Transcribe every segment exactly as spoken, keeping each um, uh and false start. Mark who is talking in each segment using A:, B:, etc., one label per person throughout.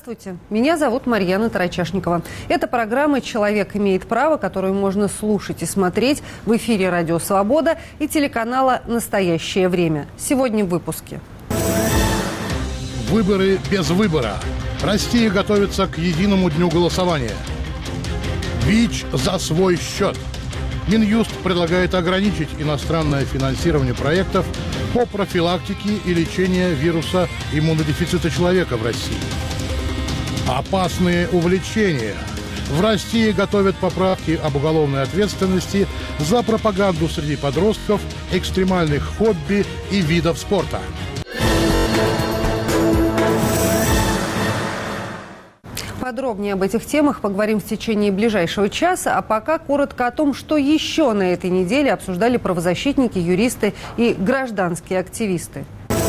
A: Здравствуйте, меня зовут Марьяна Тарачашникова. Это программа «Человек имеет право», которую можно слушать и смотреть в эфире «Радио Свобода» и телеканала «Настоящее время». Сегодня в выпуске.
B: Выборы без выбора. Россия готовится к единому дню голосования. ВИЧ за свой счет. Минюст предлагает ограничить иностранное финансирование проектов по профилактике и лечению вируса иммунодефицита человека в России. Опасные увлечения. В России готовят поправки об уголовной ответственности за пропаганду среди подростков, экстремальных хобби и видов спорта.
A: Подробнее об этих темах поговорим в течение ближайшего часа, а пока коротко о том, что еще на этой неделе обсуждали правозащитники, юристы и гражданские активисты.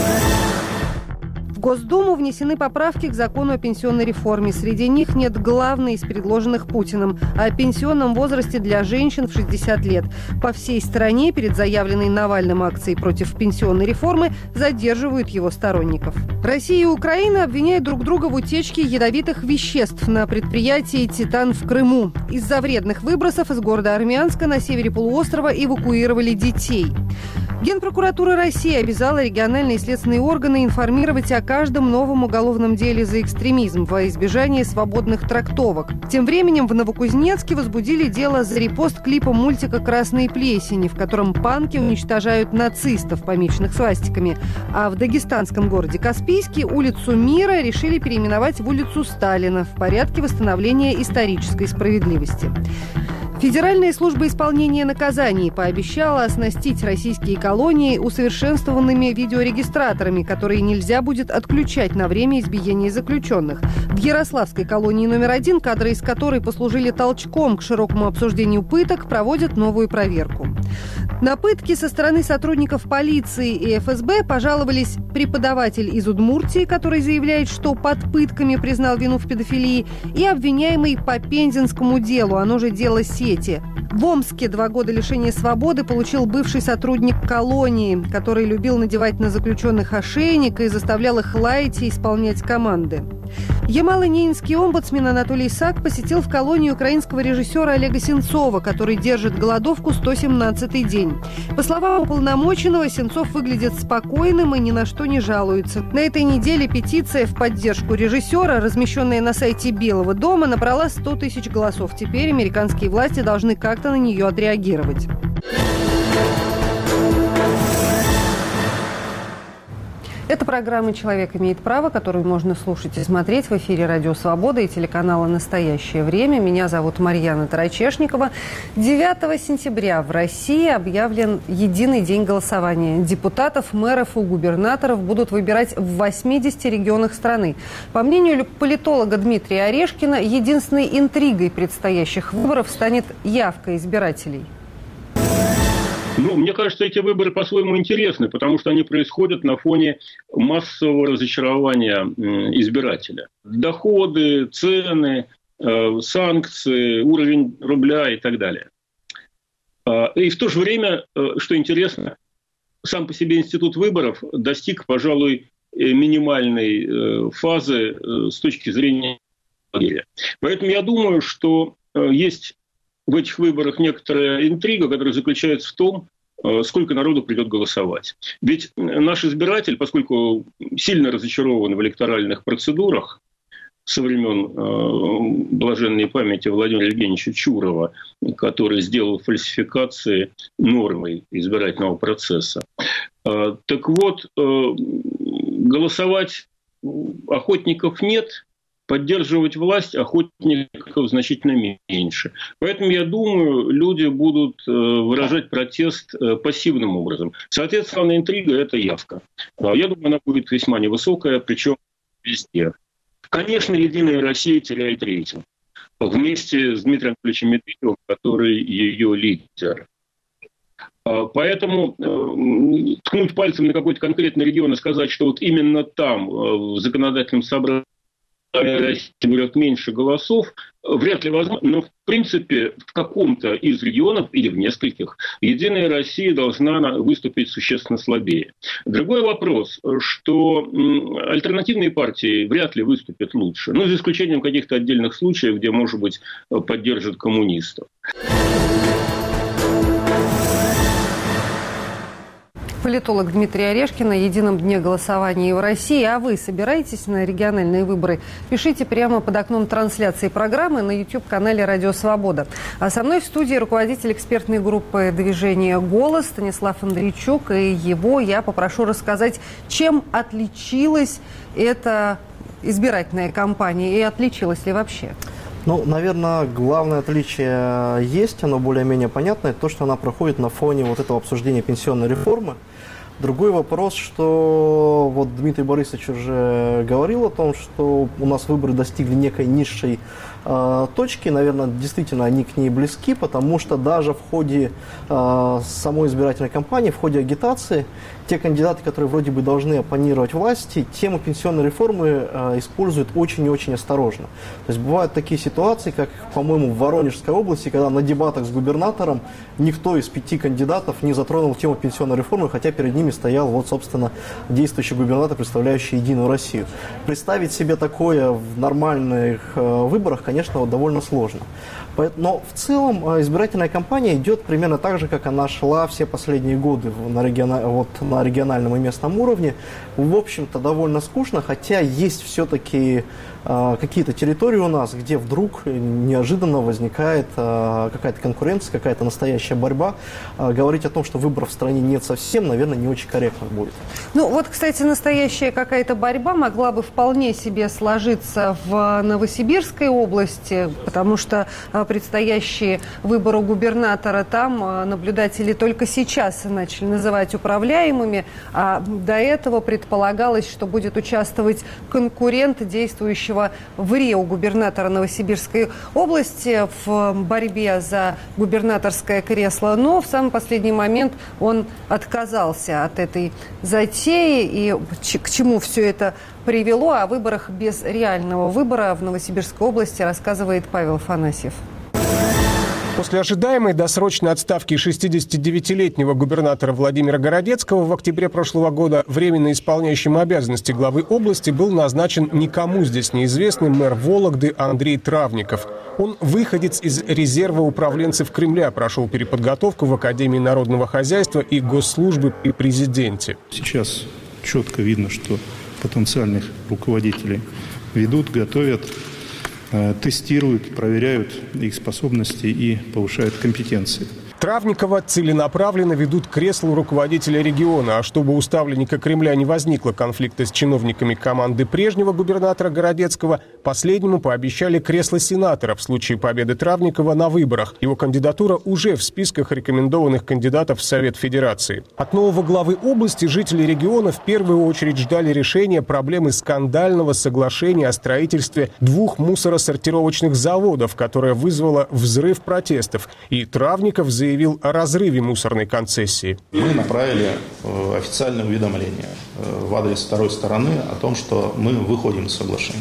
A: В Госдуму внесены поправки к закону о пенсионной реформе. Среди них нет главной из предложенных Путиным – о пенсионном возрасте для женщин в шестьдесят лет. По всей стране перед заявленной Навальным акцией против пенсионной реформы задерживают его сторонников. Россия и Украина обвиняют друг друга в утечке ядовитых веществ на предприятии «Титан» в Крыму. Из-за вредных выбросов из города Армянска на севере полуострова эвакуировали детей. Генпрокуратура России обязала региональные следственные органы информировать о каждом новом уголовном деле за экстремизм во избежание свободных трактовок. Тем временем в Новокузнецке возбудили дело за репост клипа мультика «Красные плесени», в котором панки уничтожают нацистов, помеченных свастиками. А в дагестанском городе Каспийске улицу Мира решили переименовать в улицу Сталина в порядке восстановления исторической справедливости. Федеральная служба исполнения наказаний пообещала оснастить российские колонии усовершенствованными видеорегистраторами, которые нельзя будет отключать на время избиения заключенных. В Ярославской колонии номер один, кадры из которой послужили толчком к широкому обсуждению пыток, проводят новую проверку. На пытки со стороны сотрудников полиции и эф эс бэ пожаловались преподаватель из Удмуртии, который заявляет, что под пытками признал вину в педофилии, и обвиняемый по Пензенскому делу, оно же дело сети. В Омске два года лишения свободы получил бывший сотрудник колонии, который любил надевать на заключенных ошейник и заставлял их лаять и исполнять команды. Ямало-Ненецкий омбудсмен Анатолий Сак посетил в колонию украинского режиссера Олега Сенцова, который держит голодовку сто семнадцатый день. По словам уполномоченного, Сенцов выглядит спокойным и ни на что не жалуется. На этой неделе петиция в поддержку режиссера, размещенная на сайте Белого дома, набрала сто тысяч голосов. Теперь американские власти должны как-то на нее отреагировать. Это программа «Человек имеет право», которую можно слушать и смотреть в эфире «Радио Свобода» и телеканала «Настоящее время». Меня зовут Марьяна Тарачешникова. девятого сентября в России объявлен единый день голосования. Депутатов, мэров и губернаторов будут выбирать в восьмидесяти регионах страны. По мнению политолога Дмитрия Орешкина, единственной интригой предстоящих выборов станет явка избирателей.
C: Ну, мне кажется, эти выборы по-своему интересны, потому что они происходят на фоне массового разочарования избирателя. Доходы, цены, санкции, уровень рубля и так далее. И в то же время, что интересно, сам по себе институт выборов достиг, пожалуй, минимальной фазы с точки зрения. Поэтому я думаю, что есть в этих выборах некоторая интрига, которая заключается в том, сколько народу придет голосовать. Ведь наш избиратель, поскольку сильно разочарован в электоральных процедурах со времен э, блаженной памяти Владимира Евгеньевича Чурова, который сделал фальсификации нормой избирательного процесса. Э, так вот, э, голосовать охотников нет, поддерживать власть охотников значительно меньше. Поэтому, я думаю, люди будут выражать протест пассивным образом. Соответственно, интрига – это явка. Я думаю, она будет весьма невысокая, причем везде. Конечно, «Единая Россия» теряет рейтинг. Вместе с Дмитрием Анатольевичем Медведевым, который ее лидер. Поэтому ткнуть пальцем на какой-то конкретный регион и сказать, что вот именно там, в законодательном собрании, России берет меньше голосов, вряд ли возможно, но в принципе в каком-то из регионов или в нескольких Единая Россия должна выступить существенно слабее. Другой вопрос, что альтернативные партии вряд ли выступят лучше, ну, за исключением каких-то отдельных случаев, где, может быть, поддержат коммунистов.
A: Политолог Дмитрий Орешкин о едином дне голосования в России. А вы собираетесь на региональные выборы? Пишите прямо под окном трансляции программы на YouTube-канале «Радио Свобода». А со мной в студии руководитель экспертной группы движения «Голос» Станислав Андрейчук. И его я попрошу рассказать, чем отличилась эта избирательная кампания и отличилась ли вообще?
D: Ну, наверное, главное отличие есть, оно более-менее понятное, это то, что она проходит на фоне вот этого обсуждения пенсионной реформы. Другой вопрос, что вот Дмитрий Борисович уже говорил о том, что у нас выборы достигли некой низшей э, точки, наверное, действительно они к ней близки, потому что даже в ходе э, самой избирательной кампании, в ходе агитации, те кандидаты, которые вроде бы должны оппонировать власти, тему пенсионной реформы э, используют очень и очень осторожно. То есть бывают такие ситуации, как, по-моему, в Воронежской области, когда на дебатах с губернатором никто из пяти кандидатов не затронул тему пенсионной реформы, хотя перед ними стоял, вот, собственно, действующий губернатор, представляющий Единую Россию. Представить себе такое в нормальных э, выборах, конечно, вот, довольно сложно. Но в целом избирательная кампания идет примерно так же, как она шла все последние годы на, региона... вот, на региональном и местном уровне. В общем-то, довольно скучно, хотя есть все-таки э, какие-то территории у нас, где вдруг неожиданно возникает э, какая-то конкуренция, какая-то настоящая борьба. Э, говорить о том, что выборов в стране нет совсем, наверное, не очень корректно будет. Ну вот, кстати, настоящая какая-то борьба могла бы вполне себе сложиться в Новосибирской области, потому что э, предстоящие выборы губернатора там наблюдатели только сейчас начали называть управляемыми, а до этого предполагалось, что будет участвовать конкурент действующего в РИО губернатора Новосибирской области в борьбе за губернаторское кресло, но в самый последний момент он отказался от этой затеи, и к чему все это привело. О выборах без реального выбора в Новосибирской области рассказывает Павел Афанасьев.
E: После ожидаемой досрочной отставки шестидесятидевятилетнего губернатора Владимира Городецкого в октябре прошлого года временно исполняющим обязанности главы области был назначен никому здесь неизвестный мэр Вологды Андрей Травников. Он выходец из резерва управленцев Кремля, прошел переподготовку в Академии народного хозяйства и госслужбы при президенте.
F: Сейчас четко видно, что потенциальных руководителей ведут, готовят, тестируют, проверяют их способности и повышают компетенции.
E: Травникова целенаправленно ведут к креслу руководителя региона, а чтобы у ставленника Кремля не возникло конфликта с чиновниками команды прежнего губернатора Городецкого, последнему пообещали кресло сенатора в случае победы Травникова на выборах. Его кандидатура уже в списках рекомендованных кандидатов в Совет Федерации. От нового главы области жители региона в первую очередь ждали решения проблемы скандального соглашения о строительстве двух мусоросортировочных заводов, которое вызвало взрыв протестов, и Травников заявил о разрыве мусорной концессии.
G: Мы направили официальное уведомление в адрес второй стороны о том, что мы выходим из соглашения.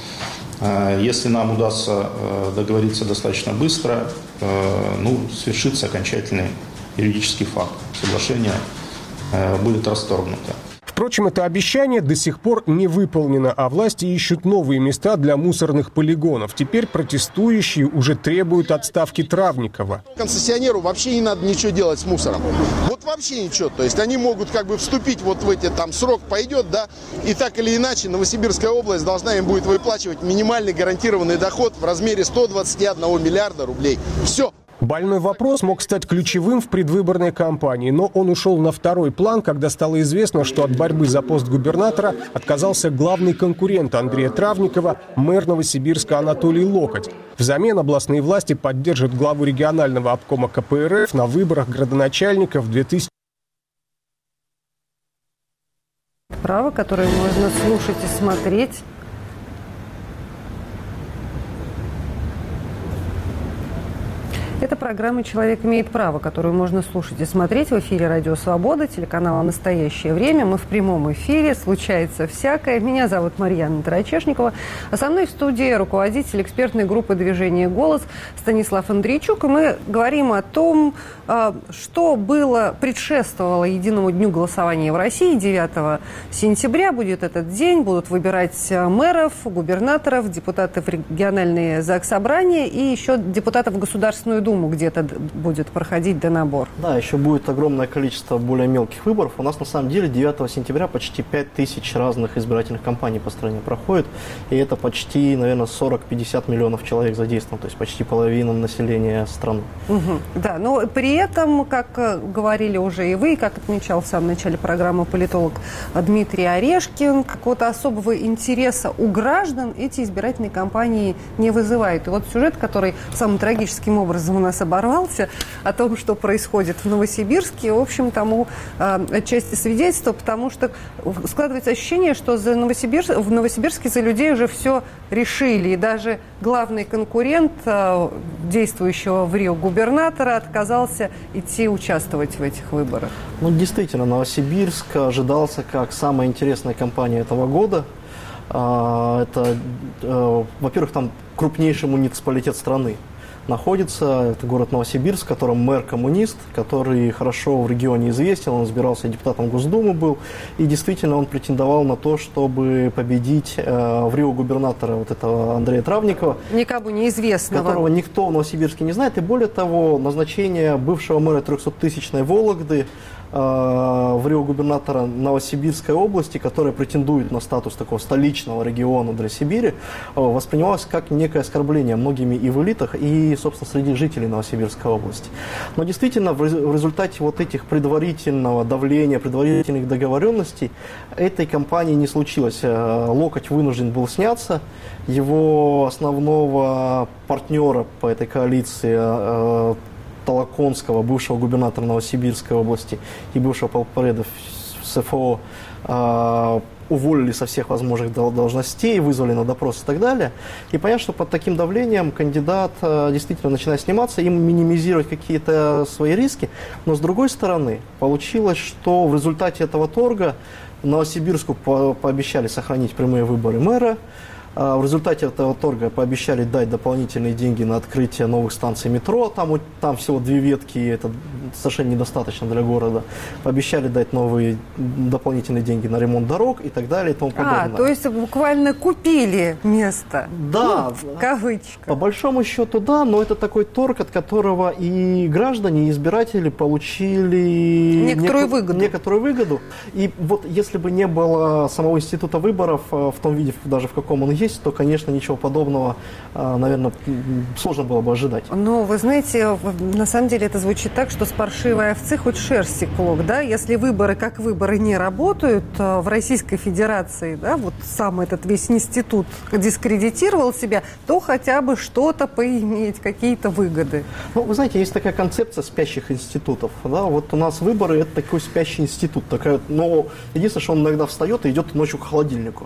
G: Если нам удастся договориться достаточно быстро, ну, свершится окончательный юридический факт. Соглашение будет расторгнуто.
E: Впрочем, это обещание до сих пор не выполнено, а власти ищут новые места для мусорных полигонов. Теперь протестующие уже требуют отставки Травникова.
H: Концессионеру вообще не надо ничего делать с мусором. Вот вообще ничего. То есть они могут как бы вступить вот в эти, там срок пойдет, да, и так или иначе Новосибирская область должна им будет выплачивать минимальный гарантированный доход в размере сто двадцать один миллиарда рублей. Все.
E: Больной вопрос мог стать ключевым в предвыборной кампании, но он ушел на второй план, когда стало известно, что от борьбы за пост губернатора отказался главный конкурент Андрея Травникова, мэр Новосибирска Анатолий Локоть. Взамен областные власти поддержат главу регионального обкома ка пэ эр эф на выборах градоначальника в две тысячи.
A: Право, которое можно слушать и смотреть. Это программа «Человек имеет право», которую можно слушать и смотреть в эфире «Радио Свобода», телеканала «Настоящее время». Мы в прямом эфире, случается всякое. Меня зовут Марьяна Тарачешникова, а со мной в студии руководитель экспертной группы движения «Голос» Станислав Андрейчук. И мы говорим о том, что было, предшествовало единому дню голосования в России. девятого сентября будет этот день, будут выбирать мэров, губернаторов, депутатов в региональные заксобрания и еще депутатов в Государственную Думу где-то будет проходить донабор.
D: Да, еще будет огромное количество более мелких выборов. У нас на самом деле девятого сентября почти пять тысяч разных избирательных кампаний по стране проходит. И это почти, наверное, сорок-пятьдесят миллионов человек задействовано, то есть почти половина населения страны.
A: Угу. Да, но при этом, как говорили уже и вы, как отмечал в самом начале программы политолог Дмитрий Орешкин, какого-то особого интереса у граждан эти избирательные кампании не вызывают. И вот сюжет, который самым трагическим образом у нас оборвался, о том, что происходит в Новосибирске, в общем, тому э, отчасти свидетельство, потому что складывается ощущение, что за Новосибирск, в Новосибирске за людей уже все решили. И даже главный конкурент э, действующего в Рио губернатора отказался идти участвовать в этих выборах.
D: Ну, действительно, Новосибирск ожидался как самая интересная кампания этого года. Это, во-первых, там крупнейший муниципалитет страны находится. Это город Новосибирск, в котором мэр коммунист, который хорошо в регионе известен. Он избирался депутатом Госдумы был. И действительно он претендовал на то, чтобы победить э, в Рио губернатора вот этого Андрея Травникова.
A: Никому неизвестного.
D: Которого никто в Новосибирске не знает. И более того, назначение бывшего мэра трехсоттысячной Вологды в Рио губернатора Новосибирской области, которая претендует на статус такого столичного региона для Сибири, воспринималось как некое оскорбление многими и в элитах, и, собственно, среди жителей Новосибирской области. Но действительно, в результате вот этих предварительного давления, предварительных договоренностей этой кампании не случилось. Локоть вынужден был сняться. Его основного партнера по этой коалиции, Толоконского, бывшего губернатора Новосибирской области и бывшего полпреда СФО, э, уволили со всех возможных должностей, вызвали на допрос и так далее. И понятно, что под таким давлением кандидат э, действительно начинает сниматься, им минимизировать какие-то свои риски. Но с другой стороны, получилось, что в результате этого торга Новосибирску по- пообещали сохранить прямые выборы мэра. В результате этого торга пообещали дать дополнительные деньги на открытие новых станций метро. Там, там всего две ветки, это совершенно недостаточно для города. Пообещали дать новые дополнительные деньги на ремонт дорог и так далее и тому подобное.
A: А, то есть буквально купили место?
D: Да.
A: Ну, в кавычках.
D: По большому счету, да, но это такой торг, от которого и граждане, и избиратели получили
A: некоторую
D: неку-
A: выгоду.
D: некоторую выгоду. И вот если бы не было самого института выборов в том виде, даже в каком он есть, то, конечно, ничего подобного, наверное, сложно было бы ожидать.
A: Но, вы знаете, на самом деле это звучит так, что с паршивой овцы хоть шерсти клок, да? Если выборы как выборы не работают в Российской Федерации, да, вот сам этот весь институт дискредитировал себя, то хотя бы что-то поиметь, какие-то выгоды.
D: Ну, вы знаете, есть такая концепция спящих институтов, да? Вот у нас выборы – это такой спящий институт, такая, но единственное, что он иногда встает и идет ночью к холодильнику.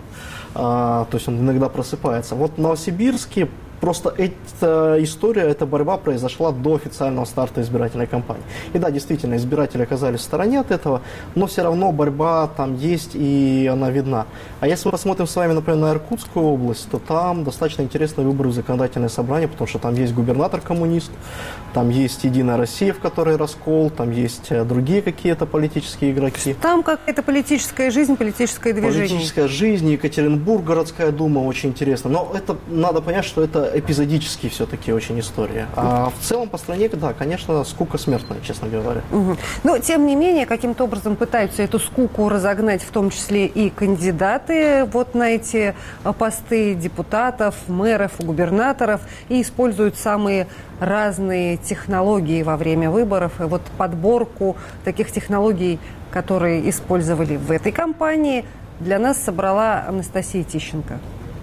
D: А, то есть он иногда просыпается. Вот в Новосибирске просто эта история, эта борьба произошла до официального старта избирательной кампании. И да, действительно, избиратели оказались в стороне от этого, но все равно борьба там есть и она видна. А если мы посмотрим с вами, например, на Иркутскую область, то там достаточно интересные выборы в законодательное собрание, потому что там есть губернатор-коммунист, там есть Единая Россия, в которой раскол, там есть другие какие-то политические игроки.
A: Там какая-то политическая жизнь, политическое движение.
D: Политическая жизнь, Екатеринбург, городская дума, очень интересно. Но это надо понять, что это эпизодические все-таки очень истории. А в целом по стране, да, конечно, скука смертная, честно говоря.
A: Угу. Но, тем не менее, каким-то образом пытаются эту скуку разогнать, в том числе и кандидаты вот на эти посты депутатов, мэров, губернаторов, и используют самые разные технологии во время выборов. И вот подборку таких технологий, которые использовали в этой кампании, для нас собрала Анастасия Тищенко.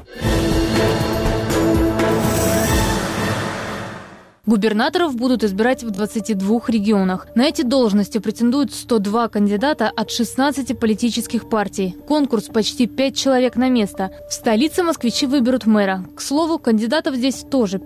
I: Губернаторов будут избирать в двадцати двух регионах. На эти должности претендуют сто два кандидата от шестнадцати политических партий. Конкурс почти пять человек на место. В столице москвичи выберут мэра. К слову, кандидатов здесь тоже пять.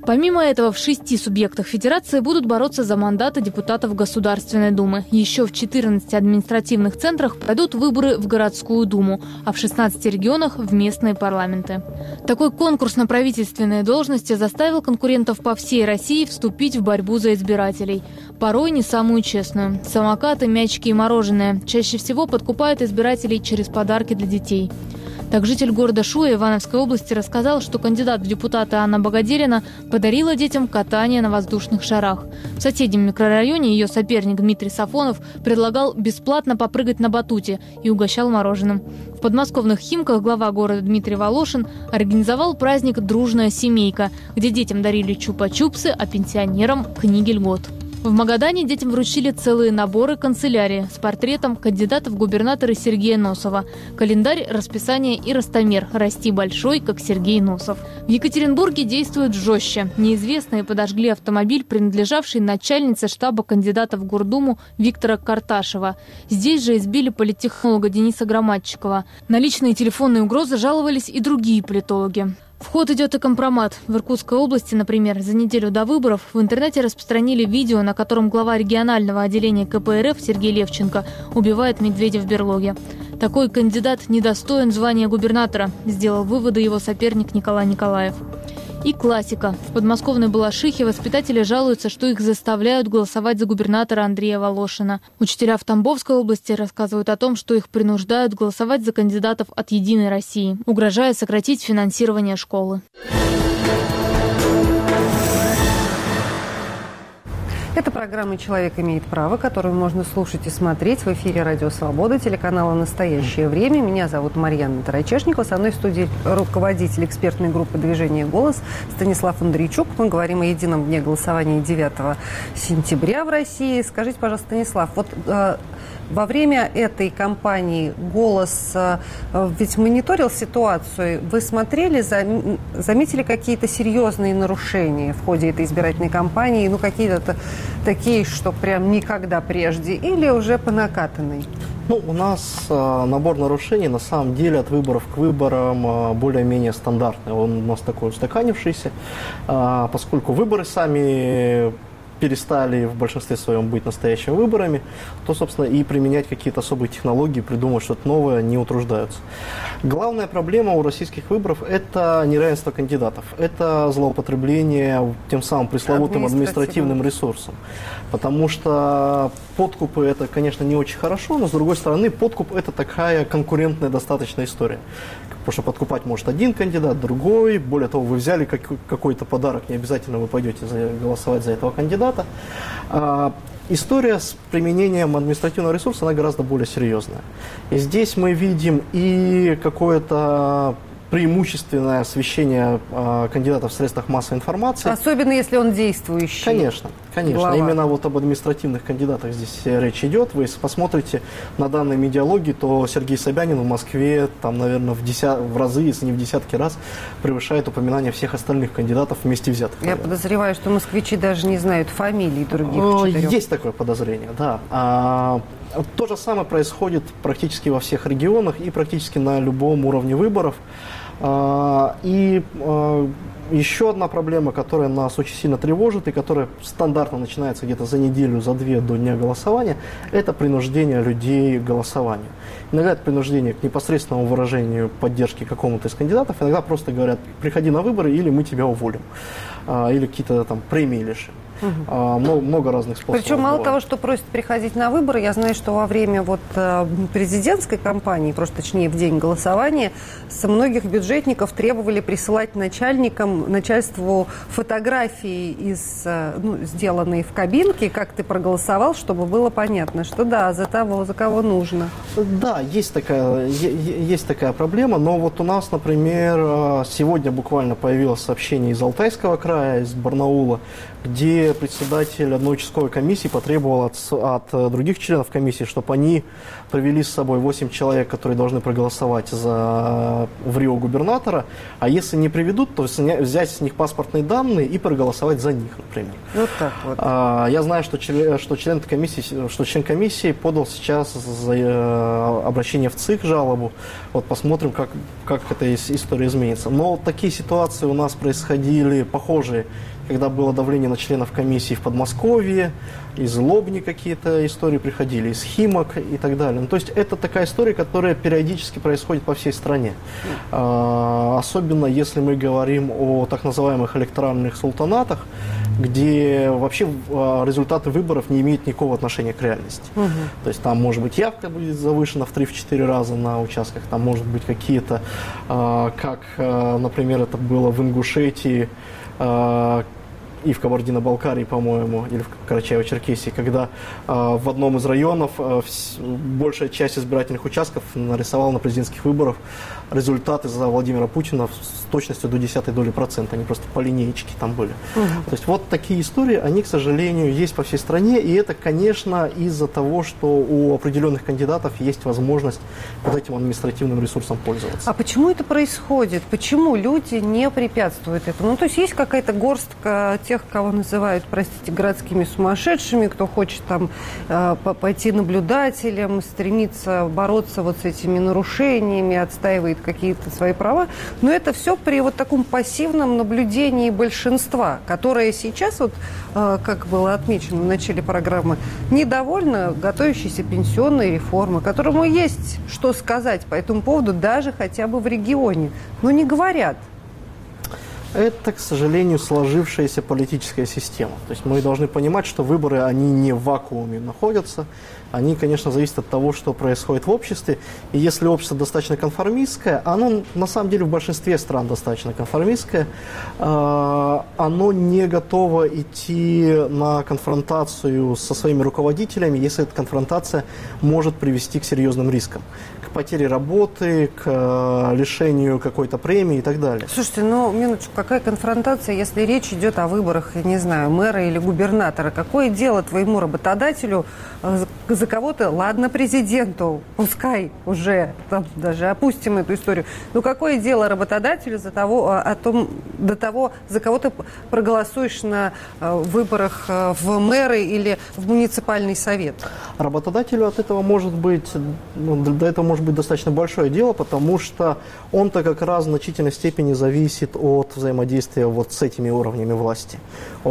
I: Помимо этого, в шести субъектах федерации будут бороться за мандаты депутатов Государственной Думы. Еще в четырнадцати административных центрах пройдут выборы в городскую думу, а в шестнадцати регионах – в местные парламенты. Такой конкурс на правительственные должности заставил конкурентов по всей России вступить в борьбу за избирателей. Порой не самую честную. Самокаты, мячики и мороженое чаще всего подкупают избирателей через подарки для детей. Так житель города Шуя Ивановской области рассказал, что кандидат в депутаты Анна Богоделина подарила детям катание на воздушных шарах. В соседнем микрорайоне ее соперник Дмитрий Сафонов предлагал бесплатно попрыгать на батуте и угощал мороженым. В подмосковных Химках глава города Дмитрий Волошин организовал праздник «Дружная семейка», где детям дарили чупа-чупсы, а пенсионерам – книги льгот. В Магадане детям вручили целые наборы канцелярии с портретом кандидата в губернаторы Сергея Носова, календарь, расписание и ростомер «Расти большой, как Сергей Носов». В Екатеринбурге действуют жестче. Неизвестные подожгли автомобиль, принадлежавший начальнице штаба кандидата в Гордуму Виктора Карташева. Здесь же избили политтехнолога Дениса Громадчикова. На личные телефонные угрозы жаловались и другие политологи. В ход идет и компромат. В Иркутской области, например, за неделю до выборов в интернете распространили видео, на котором глава регионального отделения ка пэ эр эф Сергей Левченко убивает медведя в берлоге. Такой кандидат недостоин звания губернатора, сделал выводы его соперник Николай Николаев. И классика. В подмосковной Балашихе воспитатели жалуются, что их заставляют голосовать за губернатора Андрея Волошина. Учителя в Тамбовской области рассказывают о том, что их принуждают голосовать за кандидатов от «Единой России», угрожая сократить финансирование школы.
A: Это программа «Человек имеет право», которую можно слушать и смотреть в эфире «Радио Свобода», телеканала «Настоящее время». Меня зовут Марьяна Тарачешникова. Со мной в студии руководитель экспертной группы «Движение Голос» Станислав Андрейчук. Мы говорим о едином дне голосования девятого сентября в России. Скажите, пожалуйста, Станислав, вот э, во время этой кампании «Голос» э, ведь мониторил ситуацию. Вы смотрели, зам, заметили какие-то серьезные нарушения в ходе этой избирательной кампании? Ну, какие-то такие, что прям никогда прежде, или уже по накатанной?
D: Ну, у нас э, набор нарушений, на самом деле, от выборов к выборам э, более-менее стандартный. Он у нас такой устаканившийся, э, поскольку выборы сами перестали в большинстве своем быть настоящими выборами, то, собственно, и применять какие-то особые технологии, придумать что-то новое не утруждаются. Главная проблема у российских выборов – это неравенство кандидатов. Это злоупотребление тем самым пресловутым административным ресурсом. Потому что подкупы – это, конечно, не очень хорошо, но, с другой стороны, подкуп – это такая конкурентная достаточно история. Потому что подкупать может один кандидат, другой. Более того, вы взяли какой-то подарок, не обязательно вы пойдете за, голосовать за этого кандидата. А, история с применением административного ресурса, она гораздо более серьезная. И здесь мы видим и какое-то преимущественное освещение э, кандидатов в средствах массовой информации.
A: Особенно, если он действующий.
D: Конечно, конечно.
A: Глава.
D: Именно вот об административных кандидатах здесь речь идет. Вы если посмотрите на данные медиалоги, то Сергей Собянин в Москве, там, наверное, в, деся... в разы, если не в десятки раз, превышает упоминание всех остальных кандидатов вместе взятых.
A: Я
D: наверное.
A: подозреваю, что москвичи даже не знают фамилий других четырех.
D: Есть такое подозрение, да. А, то же самое происходит практически во всех регионах и практически на любом уровне выборов. И еще одна проблема, которая нас очень сильно тревожит и которая стандартно начинается где-то за неделю, за две до дня голосования, это принуждение людей к голосованию. Иногда это принуждение к непосредственному выражению поддержки какому-то из кандидатов, иногда просто говорят: приходи на выборы или мы тебя уволим, или какие-то там премии лишим. Угу. А, много, много разных способов.
A: Причем мало
D: бывает.
A: того, что просят приходить на выборы, я знаю, что во время вот президентской кампании, просто точнее в день голосования, со многих бюджетников требовали присылать начальникам, начальству фотографии, из, ну, сделанные в кабинке, как ты проголосовал, чтобы было понятно, что да, за того, за кого нужно.
D: Да, есть такая, есть такая проблема, но вот у нас, например, сегодня буквально появилось сообщение из Алтайского края, из Барнаула, где деле председатель одной участковой комиссии потребовал от, от других членов комиссии, чтобы они привели с собой восемь человек, которые должны проголосовать за, в Рио губернатора, а если не приведут, то взять с них паспортные данные и проголосовать за них, например.
A: Вот так вот.
D: А, я знаю, что член, что член комиссии, что член комиссии подал сейчас за, э, обращение в ЦИК, жалобу. Вот посмотрим, как, как эта история изменится. Но такие ситуации у нас происходили похожие, когда было давление на членов комиссии в Подмосковье, из Лобни какие-то истории приходили, из Химок и так далее. Ну, то есть это такая история, которая периодически происходит по всей стране. А, особенно если мы говорим о так называемых электоральных султанатах, где вообще результаты выборов не имеют никакого отношения к реальности. Угу. То есть там может быть явка будет завышена в три-четыре раза на участках, там может быть какие-то, а, как, а, например, это было в Ингушетии, а, и в Кабардино-Балкарии, по-моему, или в Карачаево-Черкесии, когда э, в одном из районов э, вс- большая часть избирательных участков нарисовала на президентских выборах результаты за Владимира Путина с точностью до десятой доли процента. Они просто по линеечке там были. Угу. То есть вот такие истории, они, к сожалению, есть по всей стране. И это, конечно, из-за того, что у определенных кандидатов есть возможность вот этим административным ресурсом пользоваться.
A: А почему это происходит? Почему люди не препятствуют этому? Ну, то есть есть какая-то горстка тех, кого называют, простите, городскими сумасшедшими, кто хочет там э, пойти наблюдателем, стремится бороться вот с этими нарушениями, отстаивает какие-то свои права. Но это все при вот таком пассивном наблюдении большинства, которое сейчас, вот, э, как было отмечено в начале программы, недовольно готовящейся пенсионной реформы, которому есть что сказать по этому поводу даже хотя бы в регионе. Но не говорят.
D: Это, к сожалению, сложившаяся политическая система. То есть мы должны понимать, что выборы, они не в вакууме находятся. Они, конечно, зависят от того, что происходит в обществе. И если общество достаточно конформистское, оно на самом деле в большинстве стран достаточно конформистское, оно не готово идти на конфронтацию со своими руководителями, если эта конфронтация может привести к серьезным рискам. К потере работы, к лишению какой-то премии и так далее.
A: Слушайте, ну, минуточку, какая конфронтация, если речь идет о выборах, я не знаю, мэра или губернатора? Какое дело твоему работодателю за кого-то, ладно, президенту, пускай уже, там, даже опустим эту историю, но какое дело работодателю за того, о том, до того, за кого ты проголосуешь на выборах в мэры или в муниципальный совет?
D: Работодателю от этого может быть, ну, до этого может быть достаточно большое дело, потому что он-то как раз в значительной степени зависит от взаимодействия вот с этими уровнями власти.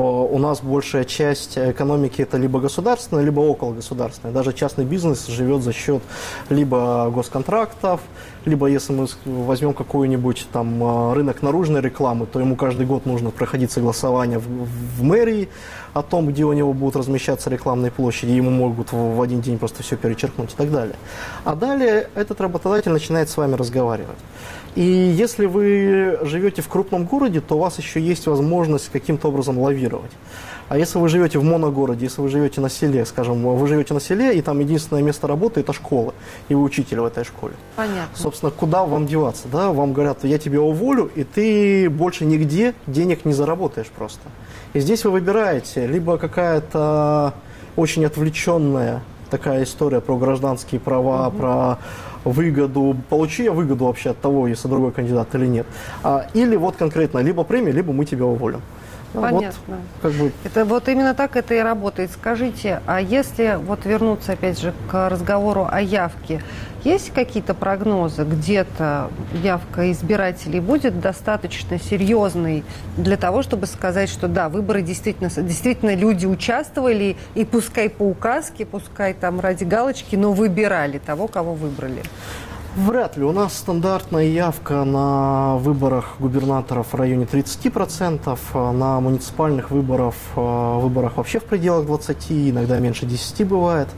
D: У нас большая часть экономики это либо государственная, либо окологосударственная. Даже частный бизнес живет за счет либо госконтрактов, либо если мы возьмем какой-нибудь там рынок наружной рекламы, то ему каждый год нужно проходить согласование в, в мэрии о том, где у него будут размещаться рекламные площади, ему могут в один день просто все перечеркнуть и так далее. А далее этот работодатель начинает с вами разговаривать. И если вы живете в крупном городе, то у вас еще есть возможность каким-то образом лавировать. А если вы живете в моногороде, если вы живете на селе, скажем, вы живете на селе, и там единственное место работы – это школа, и вы учитель в этой школе.
A: Понятно.
D: Собственно, куда вам деваться? Да? Вам говорят, я тебя уволю, и ты больше нигде денег не заработаешь просто. И здесь вы выбираете либо какая-то очень отвлеченная такая история про гражданские права, угу. про выгоду, получи я выгоду вообще от того, если другой кандидат или нет. А, или вот конкретно, либо премия, либо мы тебя уволим.
A: Понятно.
D: Вот, как бы.
A: Это вот именно так это и работает. Скажите, а если вот вернуться опять же к разговору о явке, есть какие-то прогнозы, где-то явка избирателей будет достаточно серьезной для того, чтобы сказать, что да, выборы действительно, действительно люди участвовали, и пускай по указке, пускай там ради галочки, но выбирали того, кого выбрали?
D: Вряд ли. У нас стандартная явка на выборах губернаторов в районе тридцати процентов, на муниципальных выборах, выборах вообще в пределах двадцати процентов, иногда меньше десяти бывает.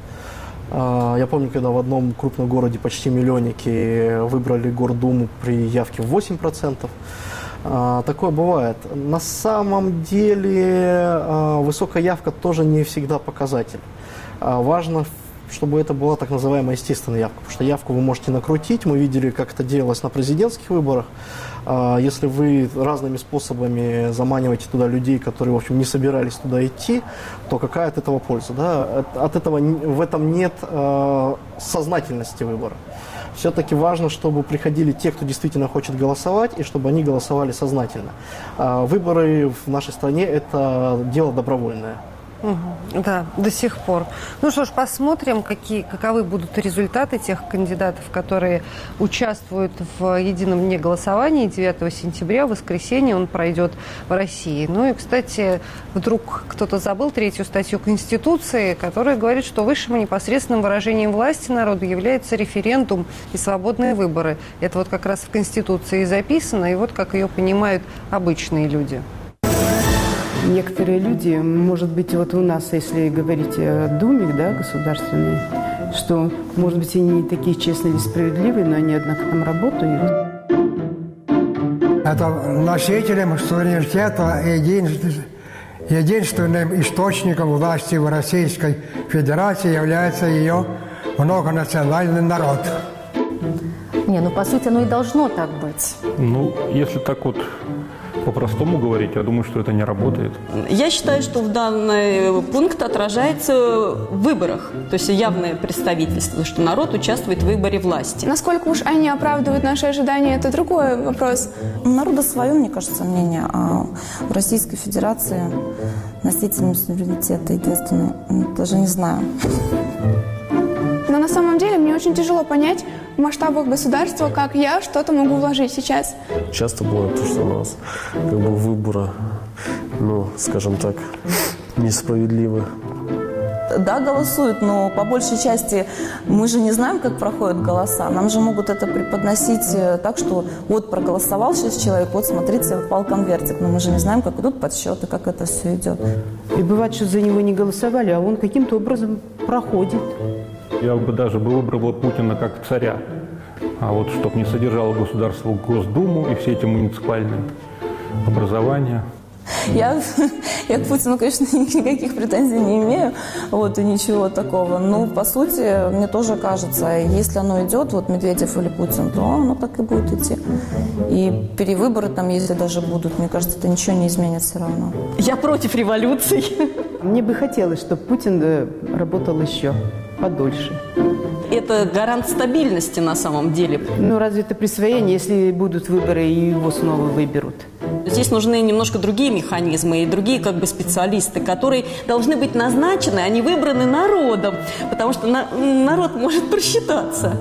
D: Я помню, когда в одном крупном городе почти миллионники выбрали Гордуму при явке в восемь процентов. Такое бывает. На самом деле высокая явка тоже не всегда показатель. Важно чтобы это была так называемая естественная явка. Потому что явку вы можете накрутить. Мы видели, как это делалось на президентских выборах. Если вы разными способами заманиваете туда людей, которые, в общем, не собирались туда идти, то какая от этого польза? Да? От этого в этом нет сознательности выбора. Все-таки важно, чтобы приходили те, кто действительно хочет голосовать, и чтобы они голосовали сознательно. Выборы в нашей стране – это дело добровольное.
A: Угу. Да, до сих пор. Ну что ж, посмотрим, какие, каковы будут результаты тех кандидатов, которые участвуют в едином дне голосования. девятого сентября, в воскресенье, он пройдет в России. Ну и, кстати, вдруг кто-то забыл третью статью Конституции, которая говорит, что высшим и непосредственным выражением власти народу является референдум и свободные выборы. Это вот как раз в Конституции записано, и вот как ее понимают обычные люди.
J: Некоторые люди, может быть, вот у нас, если говорить о Думе, да, государственной, что, может быть, они не такие честные и справедливые, но они, однако, там работают.
K: Это носителем суверенитета и единственным источником власти в Российской Федерации является ее многонациональный народ.
L: Не, ну, по сути, оно и должно так быть.
M: Ну, если так вот по-простому говорить, я думаю, что это не работает.
N: Я считаю, что в данный пункт отражается в выборах, то есть явное представительство, что народ участвует в выборе власти.
O: Насколько уж они оправдывают наши ожидания, это другой вопрос.
P: У народа свое, мне кажется, мнение, а в Российской Федерации носителем суверенитета единственный, даже не знаю.
O: Но на самом деле мне очень тяжело понять в масштабах государства, как я что-то могу вложить сейчас.
Q: Часто бывает, что у нас как бы выборы, ну, скажем так, несправедливы.
P: Да, голосуют, но по большей части мы же не знаем, как проходят голоса. Нам же могут это преподносить так, что вот проголосовал сейчас человек, вот смотрите, упал конвертик. Но мы же не знаем, как идут подсчеты, как это все идет.
J: И бывает, что за него не голосовали, а он каким-то образом проходит.
M: Я бы даже бы выбрал Путина как царя, а вот чтобы не содержало государство Госдуму и все эти муниципальные образования.
P: Я, я к Путину, конечно, никаких претензий не имею, вот, и ничего такого. Но, по сути, мне тоже кажется, если оно идет, вот Медведев или Путин, то оно так и будет идти. И перевыборы там, если даже будут, мне кажется, это ничего не изменит все равно.
N: Я против революций.
J: Мне бы хотелось, чтобы Путин работал еще подольше.
N: Это гарант стабильности на самом деле.
J: Ну, разве это присвоение, если будут выборы и его снова выберут?
N: Здесь нужны немножко другие механизмы и другие как бы специалисты, которые должны быть назначены, а не выбраны народом, потому что на- народ может просчитаться.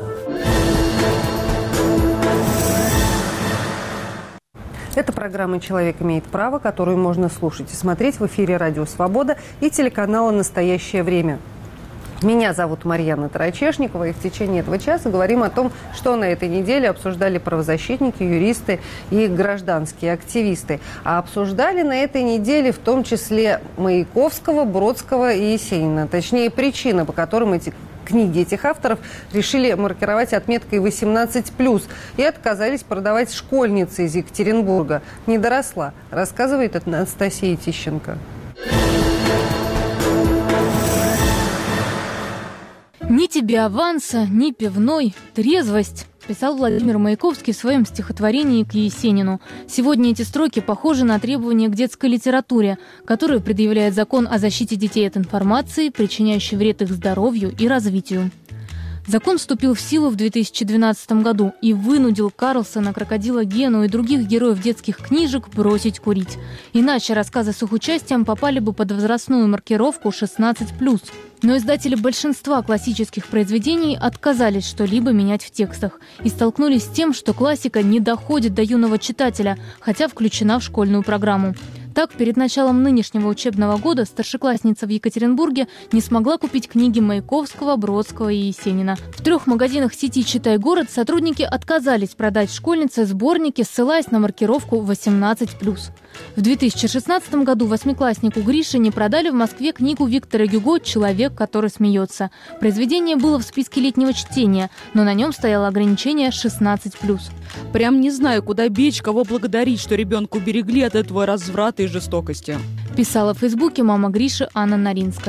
A: Это программа «Человек имеет право», которую можно слушать и смотреть в эфире «Радио Свобода» и телеканала «Настоящее время». Меня зовут Марьяна Тарачешникова, и в течение этого часа говорим о том, что на этой неделе обсуждали правозащитники, юристы и гражданские активисты. А обсуждали на этой неделе в том числе Маяковского, Бродского и Есенина. Точнее, причины, по которым эти книги этих авторов решили маркировать отметкой восемнадцать плюс и отказались продавать школьнице из Екатеринбурга. Не доросла, рассказывает Анастасия Тищенко.
I: «Ни тебе аванса, ни пивной, трезвость», писал Владимир Маяковский в своем стихотворении к Есенину. Сегодня эти строки похожи на требования к детской литературе, которые предъявляет закон о защите детей от информации, причиняющей вред их здоровью и развитию. Закон вступил в силу в две тысячи двенадцатом году и вынудил Карлсона, Крокодила Гену и других героев детских книжек бросить курить. Иначе рассказы с их участием попали бы под возрастную маркировку шестнадцать плюс. Но издатели большинства классических произведений отказались что-либо менять в текстах и столкнулись с тем, что классика не доходит до юного читателя, хотя включена в школьную программу. Так, перед началом нынешнего учебного года старшеклассница в Екатеринбурге не смогла купить книги Маяковского, Бродского и Есенина. В трех магазинах сети «Читай город» сотрудники отказались продать школьнице сборники, ссылаясь на маркировку восемнадцать плюс. В две тысячи шестнадцатом году восьмикласснику Грише не продали в Москве книгу Виктора Гюго «Человек, который смеется». Произведение было в списке летнего чтения, но на нем стояло ограничение шестнадцать плюс.
R: Прям не знаю, куда бечь, кого благодарить, что ребенку берегли от этого разврата и жестокости.
I: Писала в Фейсбуке мама Гриши Анна Наринская.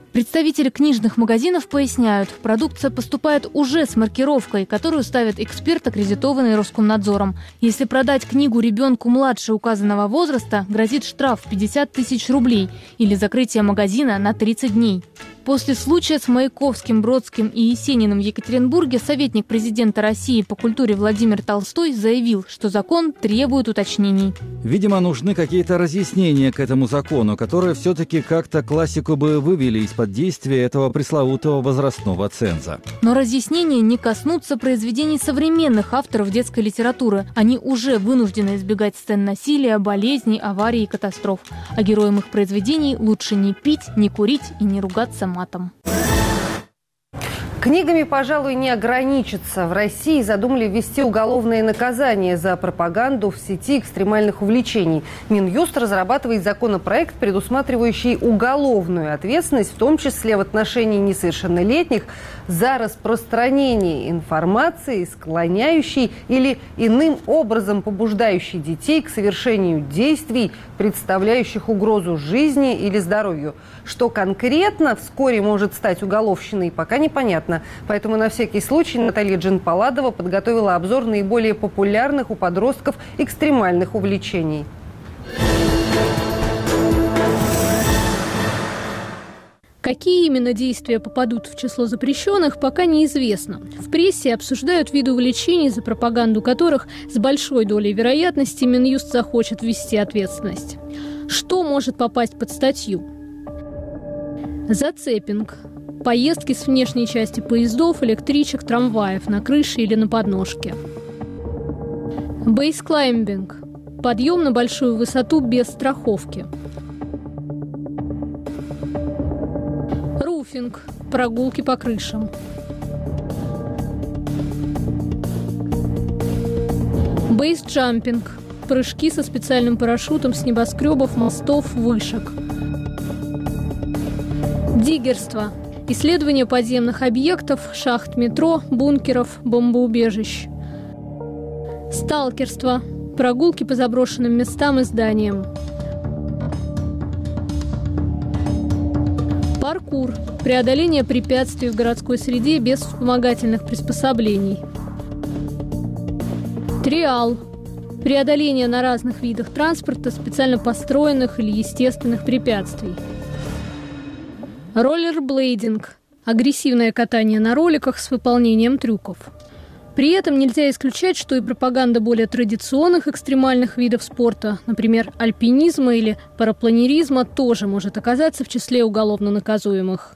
I: Представители книжных магазинов поясняют, продукция поступает уже с маркировкой, которую ставит эксперт, аккредитованный Роскомнадзором. Если продать книгу ребенку младше указанного возраста, грозит штраф в пятьдесят тысяч рублей или закрытие магазина на тридцать дней. После случая с Маяковским, Бродским и Есениным в Екатеринбурге советник президента России по культуре Владимир Толстой заявил, что закон требует уточнений.
S: Видимо, нужны какие-то разъяснения к этому закону, которые все-таки как-то классику бы вывели из-под действия этого пресловутого возрастного ценза.
I: Но разъяснения не коснутся произведений современных авторов детской литературы. Они уже вынуждены избегать сцен насилия, болезней, аварий и катастроф. А героям их произведений лучше не пить, не курить и не ругаться матом.
A: Книгами, пожалуй, не ограничится. В России задумали ввести уголовное наказание за пропаганду в сети экстремальных увлечений. Минюст разрабатывает законопроект, предусматривающий уголовную ответственность, в том числе в отношении несовершеннолетних, за распространение информации, склоняющей или иным образом побуждающей детей к совершению действий, представляющих угрозу жизни или здоровью. Что конкретно вскоре может стать уголовщиной, пока непонятно. Поэтому на всякий случай Наталья Джинпаладова подготовила обзор наиболее популярных у подростков экстремальных увлечений.
T: Какие именно действия попадут в число запрещенных, пока неизвестно. В прессе обсуждают виды увлечений, за пропаганду которых с большой долей вероятности Минюст захочет ввести ответственность. Что может попасть под статью? Зацепинг. Поездки с внешней части поездов, электричек, трамваев на крыше или на подножке. Бейсклаймбинг. Подъем на большую высоту без страховки. Руфинг. Прогулки по крышам. Бейсджампинг. Прыжки со специальным парашютом с небоскребов, мостов, вышек. Диггерство. Исследование подземных объектов, шахт метро, бункеров, бомбоубежищ. Сталкерство. Прогулки по заброшенным местам и зданиям. Паркур. Преодоление препятствий в городской среде без вспомогательных приспособлений. Триал. Преодоление на разных видах транспорта, специально построенных или естественных препятствий. Роллерблейдинг – агрессивное катание на роликах с выполнением трюков. При этом нельзя исключать, что и пропаганда более традиционных экстремальных видов спорта, например, альпинизма или парапланеризма, тоже может оказаться в числе уголовно наказуемых.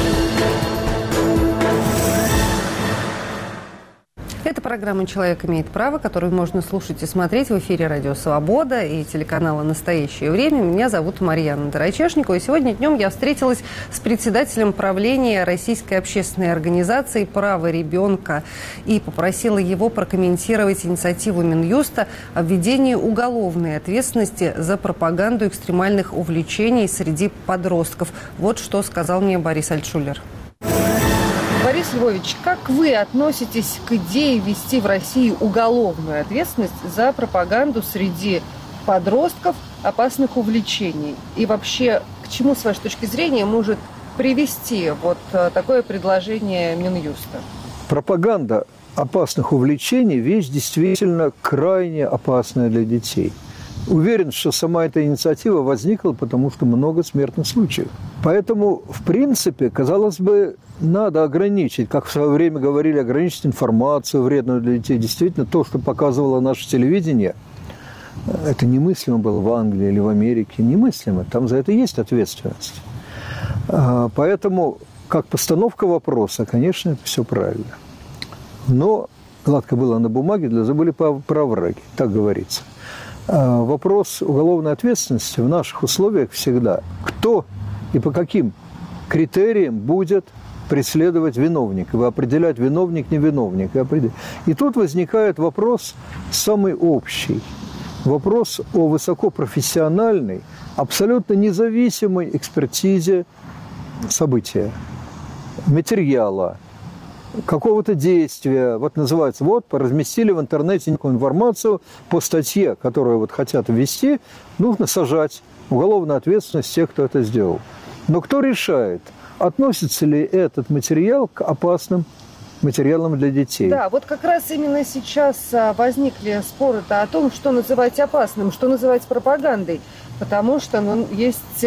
A: Это программа «Человек имеет право», которую можно слушать и смотреть в эфире «Радио Свобода» и телеканала «Настоящее время». Меня зовут Марьяна Дорочешникова. И сегодня днем я встретилась с председателем правления Российской общественной организации «Право ребенка» и попросила его прокомментировать инициативу Минюста о введении уголовной ответственности за пропаганду экстремальных увлечений среди подростков. Вот что сказал мне Борис Альтшулер. Борис Львович, как вы относитесь к идее ввести в России уголовную ответственность за пропаганду среди подростков опасных увлечений? И вообще, к чему, с вашей точки зрения, может привести вот такое предложение Минюста?
U: Пропаганда опасных увлечений – вещь действительно крайне опасная для детей. Уверен, что сама эта инициатива возникла, потому что много смертных случаев. Поэтому, в принципе, казалось бы, надо ограничить, как в свое время говорили, ограничить информацию вредную для детей. Действительно, то, что показывало наше телевидение, это немыслимо было в Англии или в Америке. Немыслимо. Там за это есть ответственность. Поэтому, как постановка вопроса, конечно, это все правильно. Но гладко было на бумаге, да забыли про овраги, так говорится. Вопрос уголовной ответственности в наших условиях всегда. Кто и по каким критериям будет преследовать виновника, определять виновник, не виновник. И тут возникает вопрос самый общий. Вопрос о высокопрофессиональной, абсолютно независимой экспертизе события, материала, какого-то действия. Вот называется, вот, разместили в интернете некую информацию по статье, которую вот хотят ввести, нужно сажать уголовную ответственность тех, кто это сделал. Но кто решает, относится ли этот материал к опасным материалам для детей.
A: Да, вот как раз именно сейчас возникли споры-то о том, что называть опасным, что называть пропагандой, потому что ну, есть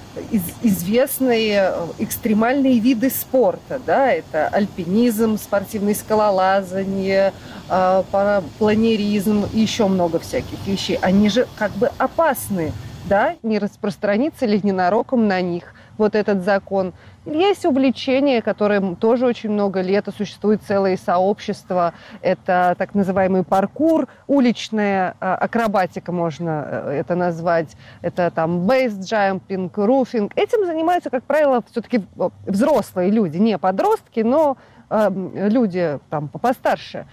A: известные экстремальные виды спорта, да, это альпинизм, спортивное скалолазание, парапланеризм и еще много всяких вещей. Они же как бы опасны, да, не распространится ли ненароком на них вот этот закон. Есть увлечения, которые тоже очень много лет, и существует целое сообщество. Это так называемый паркур, уличная акробатика можно это назвать. Это там бейсджампинг, руфинг. Этим занимаются, как правило, все-таки взрослые люди, не подростки, но э, люди там постарше.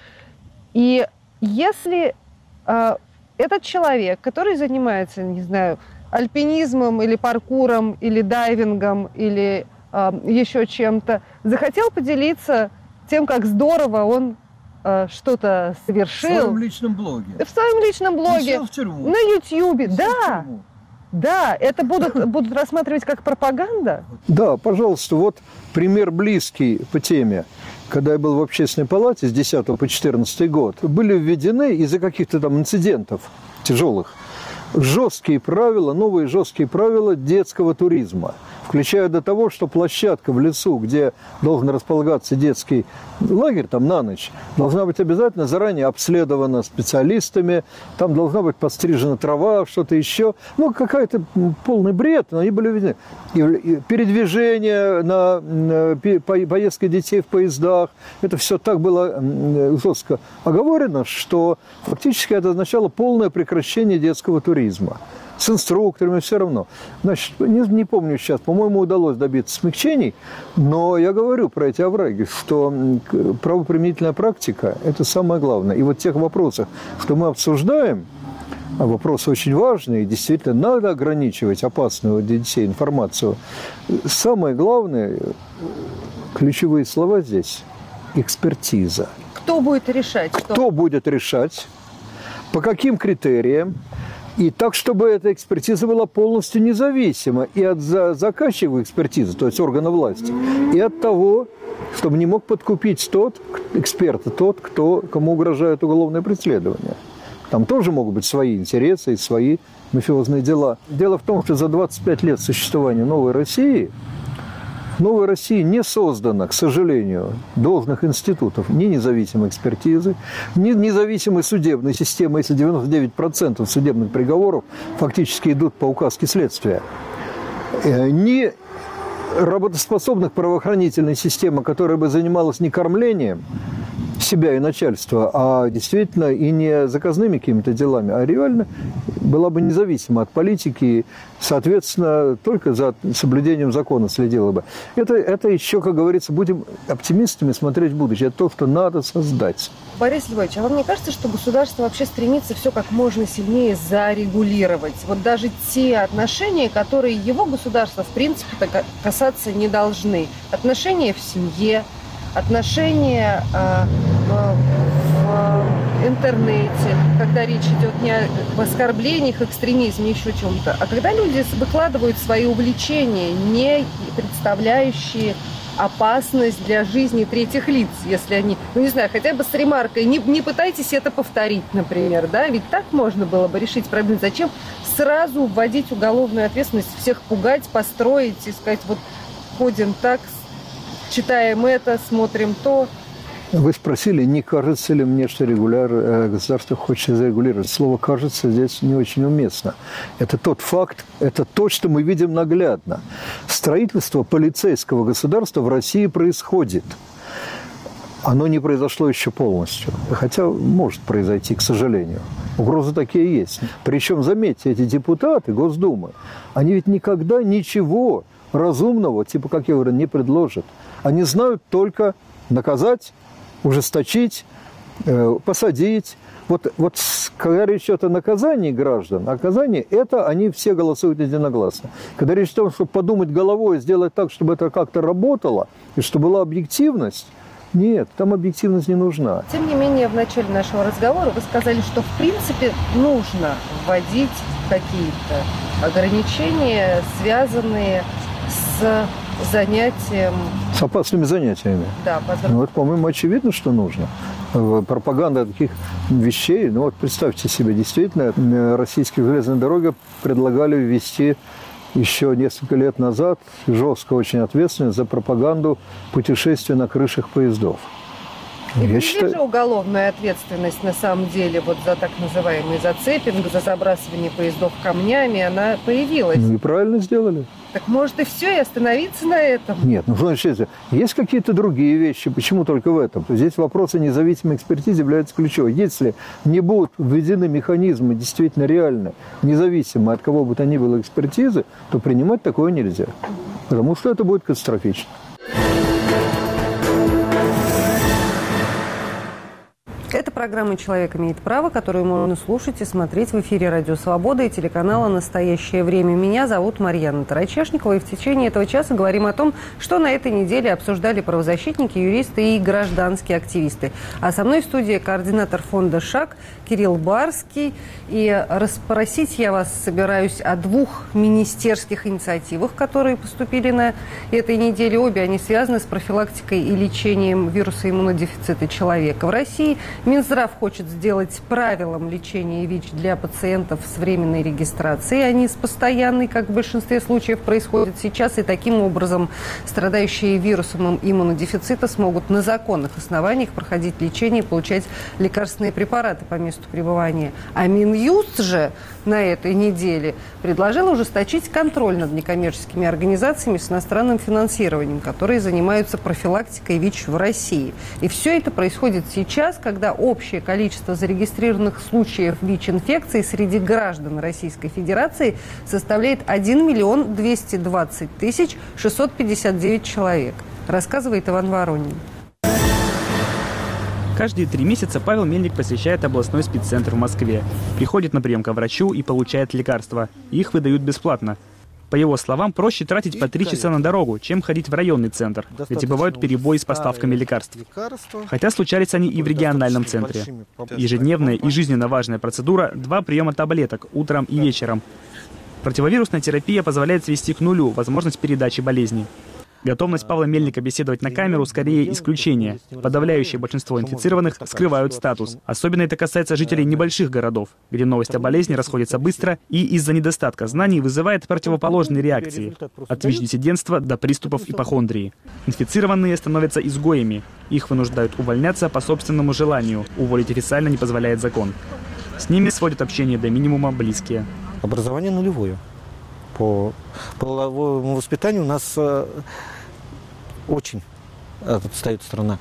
A: И если э, этот человек, который занимается, не знаю, альпинизмом или паркуром, или дайвингом, или э, еще чем-то, захотел поделиться тем, как здорово он э, что-то совершил.
U: В своем личном блоге.
A: В своем личном блоге.
U: В тюрьму.
A: На Ютьюбе. Да. Да, это будут, будут рассматривать как пропаганда?
U: Да, пожалуйста, вот пример близкий по теме. Когда я был в общественной палате с десятого по четырнадцатый год, были введены из-за каких-то там инцидентов тяжелых жесткие правила, новые жесткие правила детского туризма, включая до того, что площадка в лесу, где должен располагаться детский лагерь там на ночь, должна быть обязательно заранее обследована специалистами, там должна быть подстрижена трава, что-то еще. Ну, какой-то полный бред, но они были введены. И, и передвижение, на, на поездка детей в поездах, это все так было жестко оговорено, что фактически это означало полное прекращение детского туризма. С инструкторами все равно. Значит, не, не помню сейчас, по-моему, удалось добиться смягчений, но я говорю про эти овраги, что правоприменительная практика – это самое главное. И вот в тех вопросах, что мы обсуждаем, а вопросы очень важные, действительно, надо ограничивать опасную для детей информацию. Самое главное, ключевые слова здесь – экспертиза.
A: Кто будет решать? Что?
U: Кто будет решать, по каким критериям, и так, чтобы эта экспертиза была полностью независима и от заказчика экспертизы, то есть органа власти, и от того, чтобы не мог подкупить тот, эксперт, тот, кто, кому угрожает уголовное преследование. Там тоже могут быть свои интересы и свои мафиозные дела. Дело в том, что за двадцать пять лет существования Новой России в Новой России не создано, к сожалению, должных институтов, ни независимой экспертизы, ни независимой судебной системы, если девяносто девять процентов судебных приговоров фактически идут по указке следствия, ни работоспособных правоохранительной системы, которая бы занималась не кормлением себя и начальства, а действительно и не заказными какими-то делами, а реально была бы независима от политики, соответственно, только за соблюдением закона следила бы. Это, это еще, как говорится, будем оптимистами смотреть в будущее. Это то, что надо создать.
A: Борис Львович, а вам не кажется, что государство вообще стремится все как можно сильнее зарегулировать? Вот даже те отношения, которые его государство, в принципе, касаться не должны. Отношения в семье, отношения э, в интернете, когда речь идет не об оскорблениях, экстремизме, еще чем-то, а когда люди выкладывают свои увлечения, не представляющие опасность для жизни третьих лиц, если они, ну не знаю, хотя бы с ремаркой, не, не пытайтесь это повторить, например, да, ведь так можно было бы решить проблему. Зачем сразу вводить уголовную ответственность, всех пугать, построить и сказать, вот ходим так, читаем это, смотрим то.
U: Вы спросили, не кажется ли мне, что регуляр, государство хочет зарегулировать. Слово «кажется» здесь не очень уместно. Это тот факт, это то, что мы видим наглядно. Строительство полицейского государства в России происходит. Оно не произошло еще полностью. Хотя может произойти, к сожалению. Угрозы такие есть. Причем, заметьте, эти депутаты Госдумы, они ведь никогда ничего разумного, типа, как я говорю, не предложат. Они знают только наказать, ужесточить, э, посадить. Вот, вот когда речь идет о наказании граждан, наказание, это они все голосуют единогласно. Когда речь идет о том, чтобы подумать головой, сделать так, чтобы это как-то работало, и чтобы была объективность, нет, там объективность не нужна.
A: Тем не менее, в начале нашего разговора вы сказали, что в принципе нужно вводить какие-то ограничения, связанные с занятиям.
U: С опасными занятиями.
A: Да,
U: ну, вот, по-моему, очевидно, что нужно. Пропаганда таких вещей. Ну вот представьте себе, действительно, российские железные дороги предлагали ввести еще несколько лет назад жестко очень ответственность за пропаганду путешествия на крышах поездов.
A: И
U: Я
A: где
U: считаю...
A: же уголовная ответственность на самом деле вот за так называемый зацепинг, за забрасывание поездов камнями, она появилась?
U: Ну и правильно сделали.
A: Так может и все, и остановиться на этом?
U: Нет, ну значит, есть какие-то другие вещи, почему только в этом? Здесь вопрос о независимой экспертизе является ключевой. Если не будут введены механизмы действительно реально, независимые от кого бы то ни было экспертизы, то принимать такое нельзя. Потому что это будет катастрофично.
A: Это программа «Человек имеет право», которую можно слушать и смотреть в эфире «Радио Свобода» и телеканала «Настоящее время». Меня зовут Марьяна Тарачешникова, и в течение этого часа говорим о том, что на этой неделе обсуждали правозащитники, юристы и гражданские активисты. А со мной в студии координатор фонда «Шаг» Кирилл Барский. И расспросить я вас собираюсь о двух министерских инициативах, которые поступили на этой неделе. Обе они связаны с профилактикой и лечением вируса иммунодефицита человека в России. Минздрав хочет сделать правилом лечения ВИЧ для пациентов с временной регистрацией, а не с постоянной, как в большинстве случаев происходит сейчас. И таким образом страдающие вирусом иммунодефицита смогут на законных основаниях проходить лечение и получать лекарственные препараты по месту пребывания. А Минюст же на этой неделе предложил ужесточить контроль над некоммерческими организациями с иностранным финансированием, которые занимаются профилактикой ВИЧ в России. И все это происходит сейчас, когда общее количество зарегистрированных случаев ВИЧ-инфекции среди граждан Российской Федерации составляет один миллион двести двадцать тысяч шестьсот пятьдесят девять человек, рассказывает Иван Воронин.
B: Каждые три месяца Павел Мельник посещает областной спеццентр в Москве. Приходит на прием к врачу и получает лекарства. Их выдают бесплатно. По его словам, проще тратить по три часа на дорогу, чем ходить в районный центр, ведь и бывают перебои с поставками лекарств. Хотя случались они и в региональном центре. Ежедневная и жизненно важная процедура – два приема таблеток утром и вечером. Противовирусная терапия позволяет свести к нулю возможность передачи болезни. Готовность Павла Мельника беседовать на камеру скорее исключение. Подавляющее большинство инфицированных скрывают статус. Особенно это касается жителей небольших городов, где новость о болезни расходится быстро и из-за недостатка знаний вызывает противоположные реакции. От ВИЧ-диссидентства до приступов ипохондрии. Инфицированные становятся изгоями. Их вынуждают увольняться по собственному желанию. Уволить официально не позволяет закон. С ними сводят общение до минимума близкие.
V: Образование нулевое. По половому воспитанию у нас э, очень отстает страна.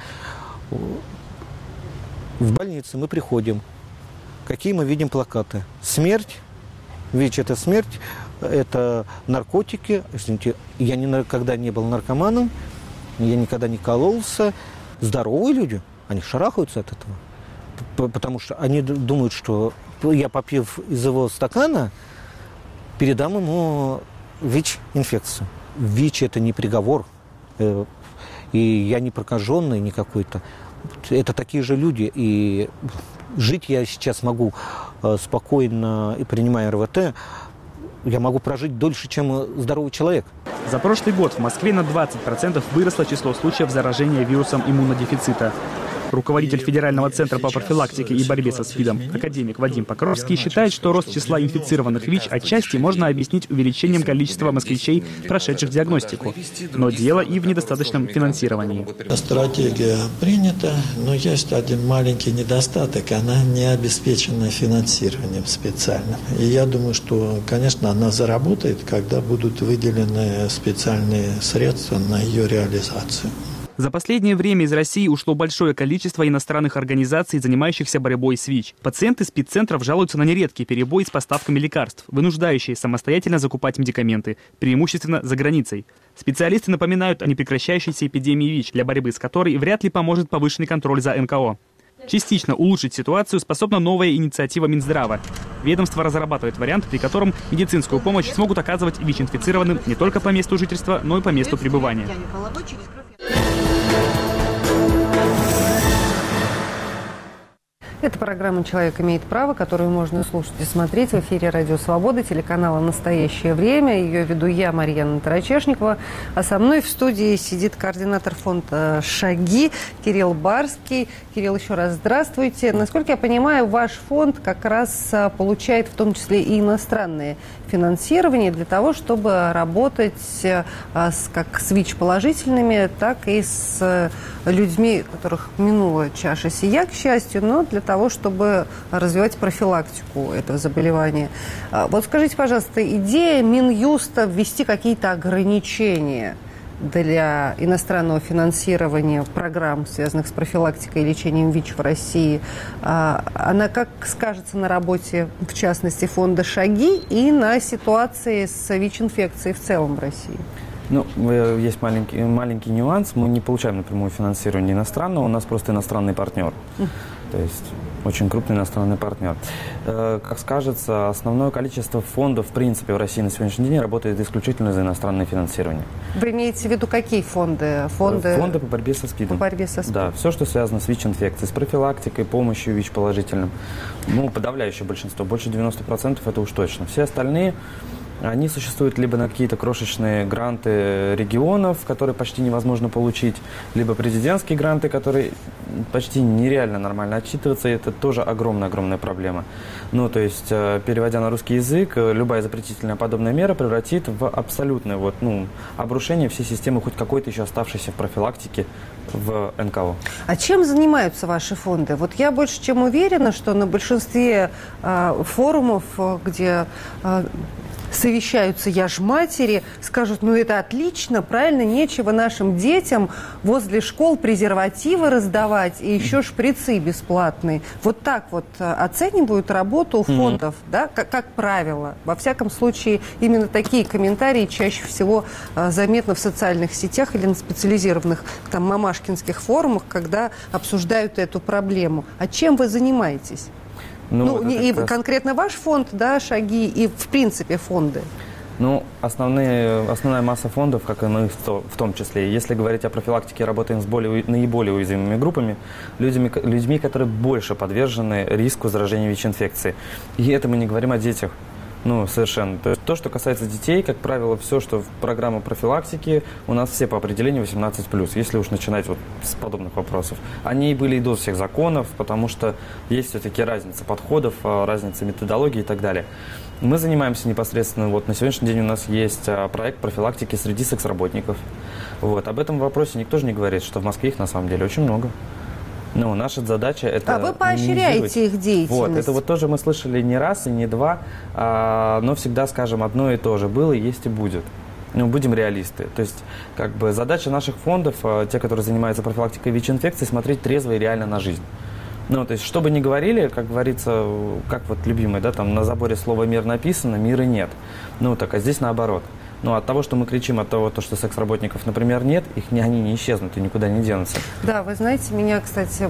V: В больнице мы приходим. Какие мы видим плакаты? Смерть. ВИЧ – это смерть. Это наркотики. Извините, я никогда не был наркоманом. Я никогда не кололся. Здоровые люди, они шарахаются от этого. Потому что они думают, что я, попив из его стакана, передам ему ВИЧ-инфекцию. ВИЧ – это не приговор, и я не прокаженный не какой-то. Это такие же люди, и жить я сейчас могу спокойно, и принимая РВТ, я могу прожить дольше, чем здоровый человек.
B: За прошлый год в Москве на двадцать процентов выросло число случаев заражения вирусом иммунодефицита. Руководитель Федерального центра по профилактике и борьбе со СПИДом, академик Вадим Покровский, считает, что рост числа инфицированных ВИЧ отчасти можно объяснить увеличением количества москвичей, прошедших диагностику. Но дело и в недостаточном финансировании.
W: Стратегия принята, но есть один маленький недостаток. Она не обеспечена финансированием специальным. И я думаю, что, конечно, она заработает, когда будут выделены специальные средства на ее реализацию.
B: За последнее время из России ушло большое количество иностранных организаций, занимающихся борьбой с ВИЧ. Пациенты спеццентров жалуются на нередкий перебой с поставками лекарств, вынуждающие самостоятельно закупать медикаменты, преимущественно за границей. Специалисты напоминают о непрекращающейся эпидемии ВИЧ, для борьбы с которой вряд ли поможет повышенный контроль за эн ка о. Частично улучшить ситуацию способна новая инициатива Минздрава. Ведомство разрабатывает вариант, при котором медицинскую помощь смогут оказывать ВИЧ-инфицированным не только по месту жительства, но и по месту пребывания.
A: Это программа «Человек имеет право», которую можно слушать и смотреть в эфире «Радио Свобода», телеканала «Настоящее время». Ее веду я, Марьяна Тарачешникова. А со мной в студии сидит координатор фонда «Шаги» Кирилл Барский. Кирилл, еще раз здравствуйте. Насколько я понимаю, ваш фонд как раз получает в том числе и иностранные финансирование для того, чтобы работать с, как с ВИЧ-положительными, так и с людьми, которых минула чаша сия, к счастью, но для того, чтобы развивать профилактику этого заболевания. Вот скажите, пожалуйста, идея Минюста ввести какие-то ограничения для иностранного финансирования программ, связанных с профилактикой и лечением ВИЧ в России, она как скажется на работе, в частности, фонда «Шаги» и на ситуации с ВИЧ-инфекцией в целом в России?
C: Ну, есть маленький, маленький нюанс. Мы не получаем напрямую финансирование иностранного, у нас просто иностранный партнер. То есть очень крупный иностранный партнер. Как скажется, основное количество фондов, в принципе, в России на сегодняшний день работает исключительно за иностранное финансирование.
A: Вы имеете в виду какие фонды? Фонды,
C: фонды по борьбе со СПИДом.
A: По борьбе со СПИДом.
C: Да, все, что связано с ВИЧ-инфекцией, с профилактикой, помощью ВИЧ-положительным. Ну, подавляющее большинство, больше девяноста процентов это уж точно. Все остальные... Они существуют либо на какие-то крошечные гранты регионов, которые почти невозможно получить, либо президентские гранты, которые почти нереально нормально отчитываться, и это тоже огромная-огромная проблема. Ну, то есть, переводя на русский язык, любая запретительная подобная мера превратит в абсолютное вот, ну, обрушение всей системы хоть какой-то еще оставшейся в профилактике в эн ка о.
A: А чем занимаются ваши фонды? Вот я больше чем уверена, что на большинстве э, форумов, где... Э, совещаются яжматери, скажут, ну это отлично, правильно, нечего нашим детям возле школ презервативы раздавать и еще шприцы бесплатные. Вот так вот оценивают работу фондов, mm-hmm. да, как, как правило. Во всяком случае, именно такие комментарии чаще всего а, заметны в социальных сетях или на специализированных там мамашкинских форумах, когда обсуждают эту проблему. А чем вы занимаетесь? Ну, ну вот и раз... конкретно ваш фонд, да, «Шаги», и в принципе фонды.
C: Ну, основные, основная масса фондов, как и мы в том числе, если говорить о профилактике, работаем с более, наиболее уязвимыми группами, людьми, людьми, которые больше подвержены риску заражения ВИЧ-инфекцией. И это мы не говорим о детях. Ну, совершенно. То есть то, что касается детей, как правило, все, что в программе профилактики, у нас все по определению восемнадцать плюс, если уж начинать вот с подобных вопросов. Они были и до всех законов, потому что есть все-таки разница подходов, разница методологии и так далее. Мы занимаемся непосредственно, вот на сегодняшний день у нас есть проект профилактики среди секс-работников. Вот, об этом вопросе никто же не говорит, что в Москве их на самом деле очень много. Ну, наша задача это...
A: А вы поощряете их деятельность?
C: Вот, это вот тоже мы слышали не раз и не два, а, но всегда скажем одно и то же. Было, есть и будет. Ну, будем реалисты. То есть, как бы, задача наших фондов, те, которые занимаются профилактикой ВИЧ-инфекции, смотреть трезво и реально на жизнь. Ну, то есть, что бы ни говорили, как говорится, как вот любимый, да, там на заборе слово «мир» написано, мира нет. Ну, так, а здесь наоборот. Ну, от того, что мы кричим, от того, что секс-работников, например, нет, их не, они не исчезнут и никуда не денутся.
A: Да, вы знаете, меня, кстати,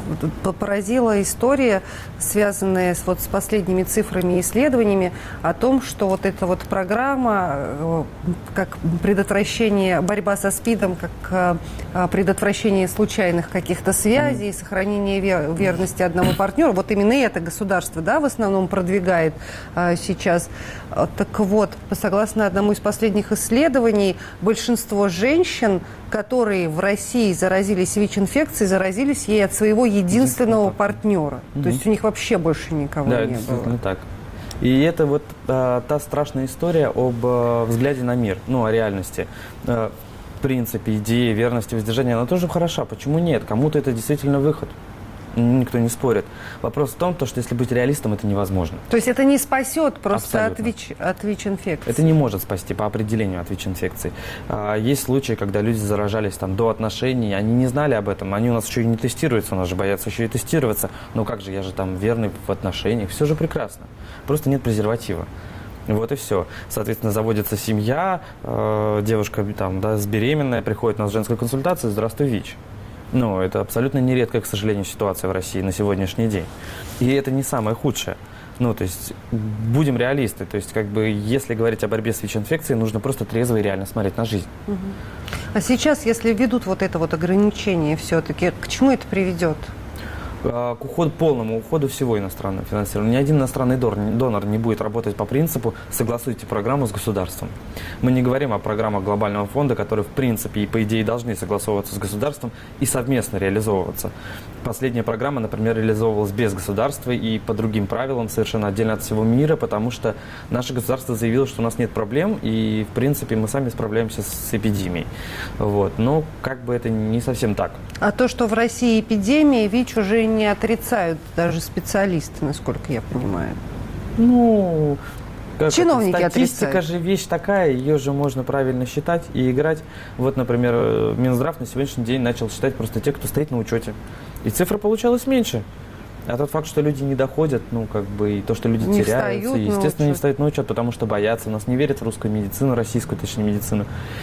A: поразила история, связанная с, вот, с последними цифрами и исследованиями о том, что вот эта вот программа, как предотвращение, борьба со СПИДом, как предотвращение случайных каких-то связей, mm-hmm. сохранение вер, верности одному партнеру, вот именно это государство, да, в основном продвигает а, сейчас. Так вот, согласно одному из последних исследований, большинство женщин, которые в России заразились ВИЧ-инфекцией, заразились ей от своего единственного партнера. Mm-hmm. То есть у них вообще больше никого
C: да,
A: не
C: это
A: было.
C: Так. И это вот а, та страшная история об а, взгляде на мир, ну, о реальности. А, в принципе, идея верности, воздержания, она тоже хороша. Почему нет? Кому-то это действительно выход. Никто не спорит. Вопрос в том, что если быть реалистом, это невозможно.
A: То есть это не спасет просто от ВИЧ, от ВИЧ-инфекции?
C: Это не может спасти по определению от ВИЧ-инфекции. Есть случаи, когда люди заражались там, до отношений, они не знали об этом, они у нас еще и не тестируются, у нас же боятся еще и тестироваться. Ну как же, я же там верный в отношениях, все же прекрасно. Просто нет презерватива. Вот и все. Соответственно, заводится семья, э, девушка там, да, с беременная, приходит на женскую консультацию, здравствуй, ВИЧ. Ну, это абсолютно нередкая, к сожалению, ситуация в России на сегодняшний день. И это не самое худшее. Ну, то есть, будем реалисты. То есть, как бы, если говорить о борьбе с ВИЧ-инфекцией, нужно просто трезво и реально смотреть на жизнь.
A: Угу. А сейчас, если введут вот это вот ограничение все-таки, к чему это приведет?
C: к уходу, полному уходу всего иностранного финансирования. Ни один иностранный донор не будет работать по принципу «согласуйте программу с государством». Мы не говорим о программах глобального фонда, которые в принципе и по идее должны согласовываться с государством и совместно реализовываться. Последняя программа, например, реализовывалась без государства и по другим правилам, совершенно отдельно от всего мира, потому что наше государство заявило, что у нас нет проблем, и в принципе мы сами справляемся с эпидемией. Вот. Но как бы это не совсем так.
A: А то, что в России эпидемия, ВИЧ уже не отрицают даже специалисты, насколько я понимаю.
C: Ну, как
A: чиновники
C: это? Статистика
A: отрицают.
C: же вещь такая, ее же можно правильно считать и играть. Вот, например, Минздрав на сегодняшний день начал считать просто те, кто стоит на учете. И цифра получалась меньше. А тот факт, что люди не доходят, ну, как бы, и то, что люди
A: не
C: теряются,
A: встают,
C: естественно, не встают на учет, потому что боятся, нас не верят в русскую медицину, российскую, точнее, медицину.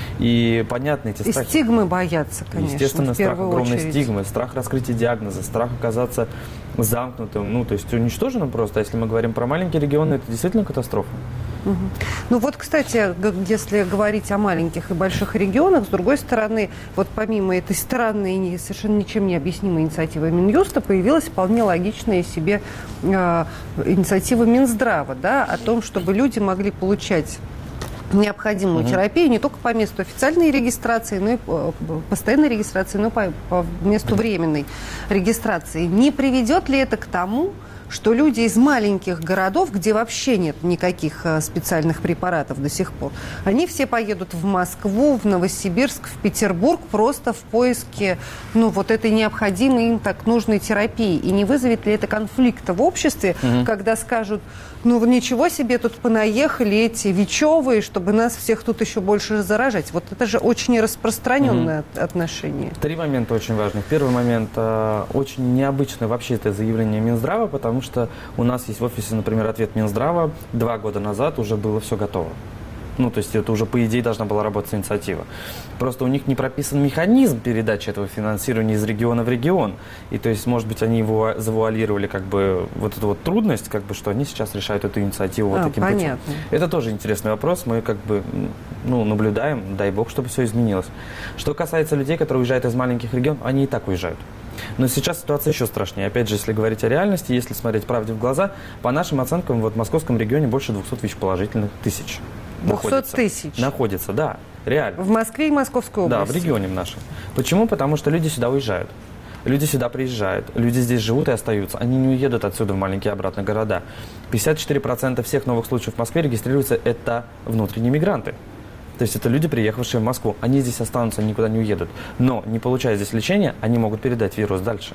C: И понятно эти
A: И
C: страхи.
A: стигмы боятся, конечно,
C: Естественно,
A: в
C: страх
A: первую
C: огромной
A: очередь.
C: стигмы, страх раскрытия диагноза, страх оказаться замкнутым, ну, то есть уничтоженным просто. А если мы говорим про маленькие регионы, это действительно катастрофа.
A: Угу. Ну вот, кстати, если говорить о маленьких и больших регионах, с другой стороны, вот помимо этой странной и совершенно ничем не объяснимой инициативы Минюста, появилась вполне логичная себе э, инициатива Минздрава, да, о том, чтобы люди могли получать необходимую
F: Мгм.
A: терапию не только по месту официальной регистрации, но и по постоянной регистрации, но и по, по месту временной регистрации. Не приведет ли это к тому, что люди из маленьких городов, где вообще нет никаких э, специальных препаратов до сих пор, они все поедут в Москву, в Новосибирск, в Петербург просто в поиске, ну, вот этой необходимой им так нужной терапии? И не вызовет ли это конфликта в обществе,
F: Мгм.
A: когда скажут: ну, ничего себе, тут понаехали эти ВИЧевые, чтобы нас всех тут еще больше заражать. Вот это же очень распространенное
C: Мгм.
A: отношение.
C: Три момента очень важных. Первый момент, э, очень необычное вообще это заявление Минздрава, потому что у нас есть в офисе, например, ответ Минздрава. Два года назад уже было все готово. Ну, то есть это уже, по идее, должна была работать инициатива. Просто у них не прописан механизм передачи этого финансирования из региона в регион. И, то есть, может быть, они его завуалировали, как бы, вот эту вот трудность, как бы, что они сейчас решают эту инициативу вот
A: А,
C: таким
A: понятно.
C: путем. Это тоже интересный вопрос. Мы, как бы, ну, наблюдаем, дай бог, чтобы все изменилось. Что касается людей, которые уезжают из маленьких регионов, они и так уезжают. Но сейчас ситуация еще страшнее. Опять же, если говорить о реальности, если смотреть правде в глаза, по нашим оценкам, вот в московском регионе больше двухсот ВИЧ-положительных тысяч.
A: двухсот
C: находится.
A: тысяч?
C: Находится, да, реально.
A: В Москве и Московской области?
C: Да, в регионе в нашем. Почему? Потому что люди сюда уезжают. Люди сюда приезжают, люди здесь живут и остаются. Они не уедут отсюда в маленькие обратно города. пятьдесят четыре процента всех новых случаев в Москве регистрируются, это внутренние мигранты. То есть это люди, приехавшие в Москву. Они здесь останутся, они никуда не уедут. Но, не получая здесь лечения, они могут передать вирус дальше.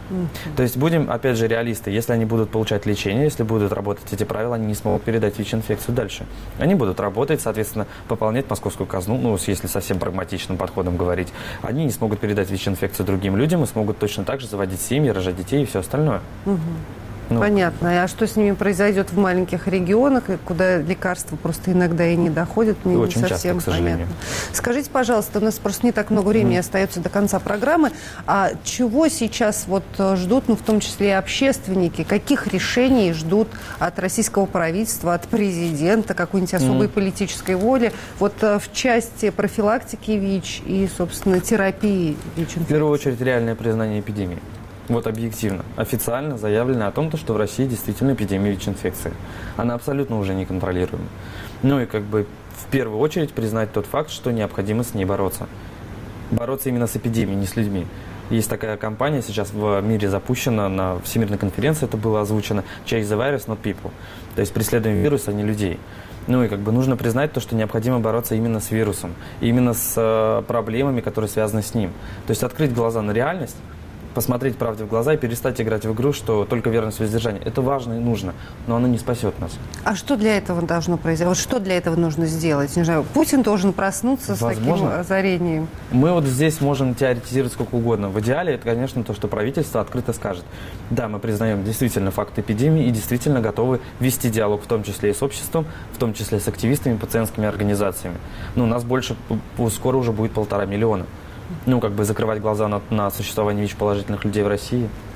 C: То есть будем, опять же, реалисты. Если они будут получать лечение, если будут работать эти правила, они не смогут передать ВИЧ-инфекцию дальше. Они будут работать, соответственно, пополнять московскую казну, ну, если совсем прагматичным подходом говорить. Они не смогут передать ВИЧ-инфекцию другим людям и смогут точно так же заводить семьи, рожать детей и все остальное.
A: Мгм.
C: Ну.
A: Понятно. А что с ними произойдет в маленьких регионах, и куда лекарства просто иногда и не доходят, мне не
C: Очень часто,
A: совсем
C: к сожалению.
A: понятно. Скажите, пожалуйста, у нас просто не так много времени остается до конца программы. А чего сейчас вот ждут, ну, в том числе и общественники? Каких решений ждут от российского правительства, от президента, какой-нибудь особой
C: Мгм.
A: политической воли вот э, в части профилактики ВИЧ и, собственно, терапии ВИЧ-инфекции?
C: В первую очередь, реальное признание эпидемии. Вот объективно, официально заявлено о том, что в России действительно эпидемия ВИЧ-инфекции. Она абсолютно уже неконтролируема. Ну и как бы в первую очередь признать тот факт, что необходимо с ней бороться. Бороться именно с эпидемией, не с людьми. Есть такая кампания, сейчас в мире запущена, на Всемирной конференции это было озвучено, «Chase the virus, not people». То есть преследуем вирус, а не людей. Ну и как бы нужно признать то, что необходимо бороться именно с вирусом, именно с э, проблемами, которые связаны с ним. То есть открыть глаза на реальность, посмотреть правде в глаза и перестать играть в игру, что только верность воздержания. Это важно и нужно, но оно не спасет нас.
A: А что для этого должно произойти? Вот что для этого нужно сделать? Не знаю, Путин должен проснуться с
C: Возможно.
A: таким озарением.
C: Мы вот здесь можем теоретизировать сколько угодно. В идеале это, конечно, то, что правительство открыто скажет. Да, мы признаем действительно факт эпидемии и действительно готовы вести диалог, в том числе и с обществом, в том числе с активистами, пациентскими организациями. Ну, у нас больше, скоро уже будет полтора миллиона. Ну, как бы закрывать глаза на, на существование ВИЧ-положительных людей в России.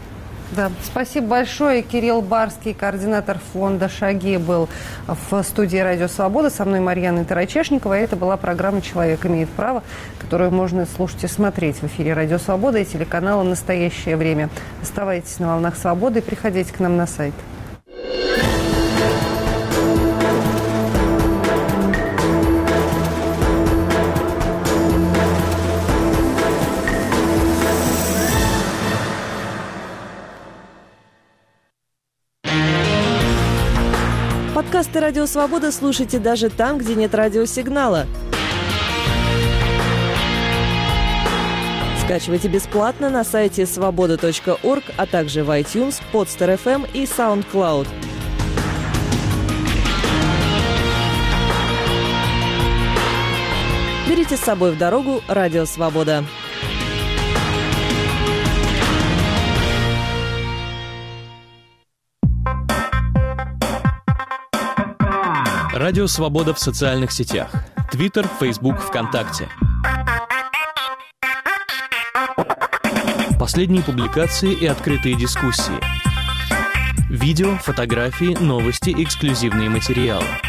A: Да, спасибо большое. Кирилл Барский, координатор фонда «Шаги», был в студии «Радио Свобода». Со мной Марьяна Тарачешникова. Это была программа «Человек имеет право», которую можно слушать и смотреть в эфире «Радио Свобода» и телеканала «Настоящее время». Оставайтесь на волнах свободы и приходите к нам на сайт.
F: Подкасты «Радио Свобода» слушайте даже там, где нет радиосигнала. Скачивайте бесплатно на сайте свобода точка орг, а также в iTunes, Podster эф эм и SoundCloud. Берите с собой в дорогу «Радио Свобода».
G: Радио Свобода в социальных сетях. Твиттер, Фейсбук, ВКонтакте. Последние публикации и открытые дискуссии. Видео, фотографии, новости, эксклюзивные материалы.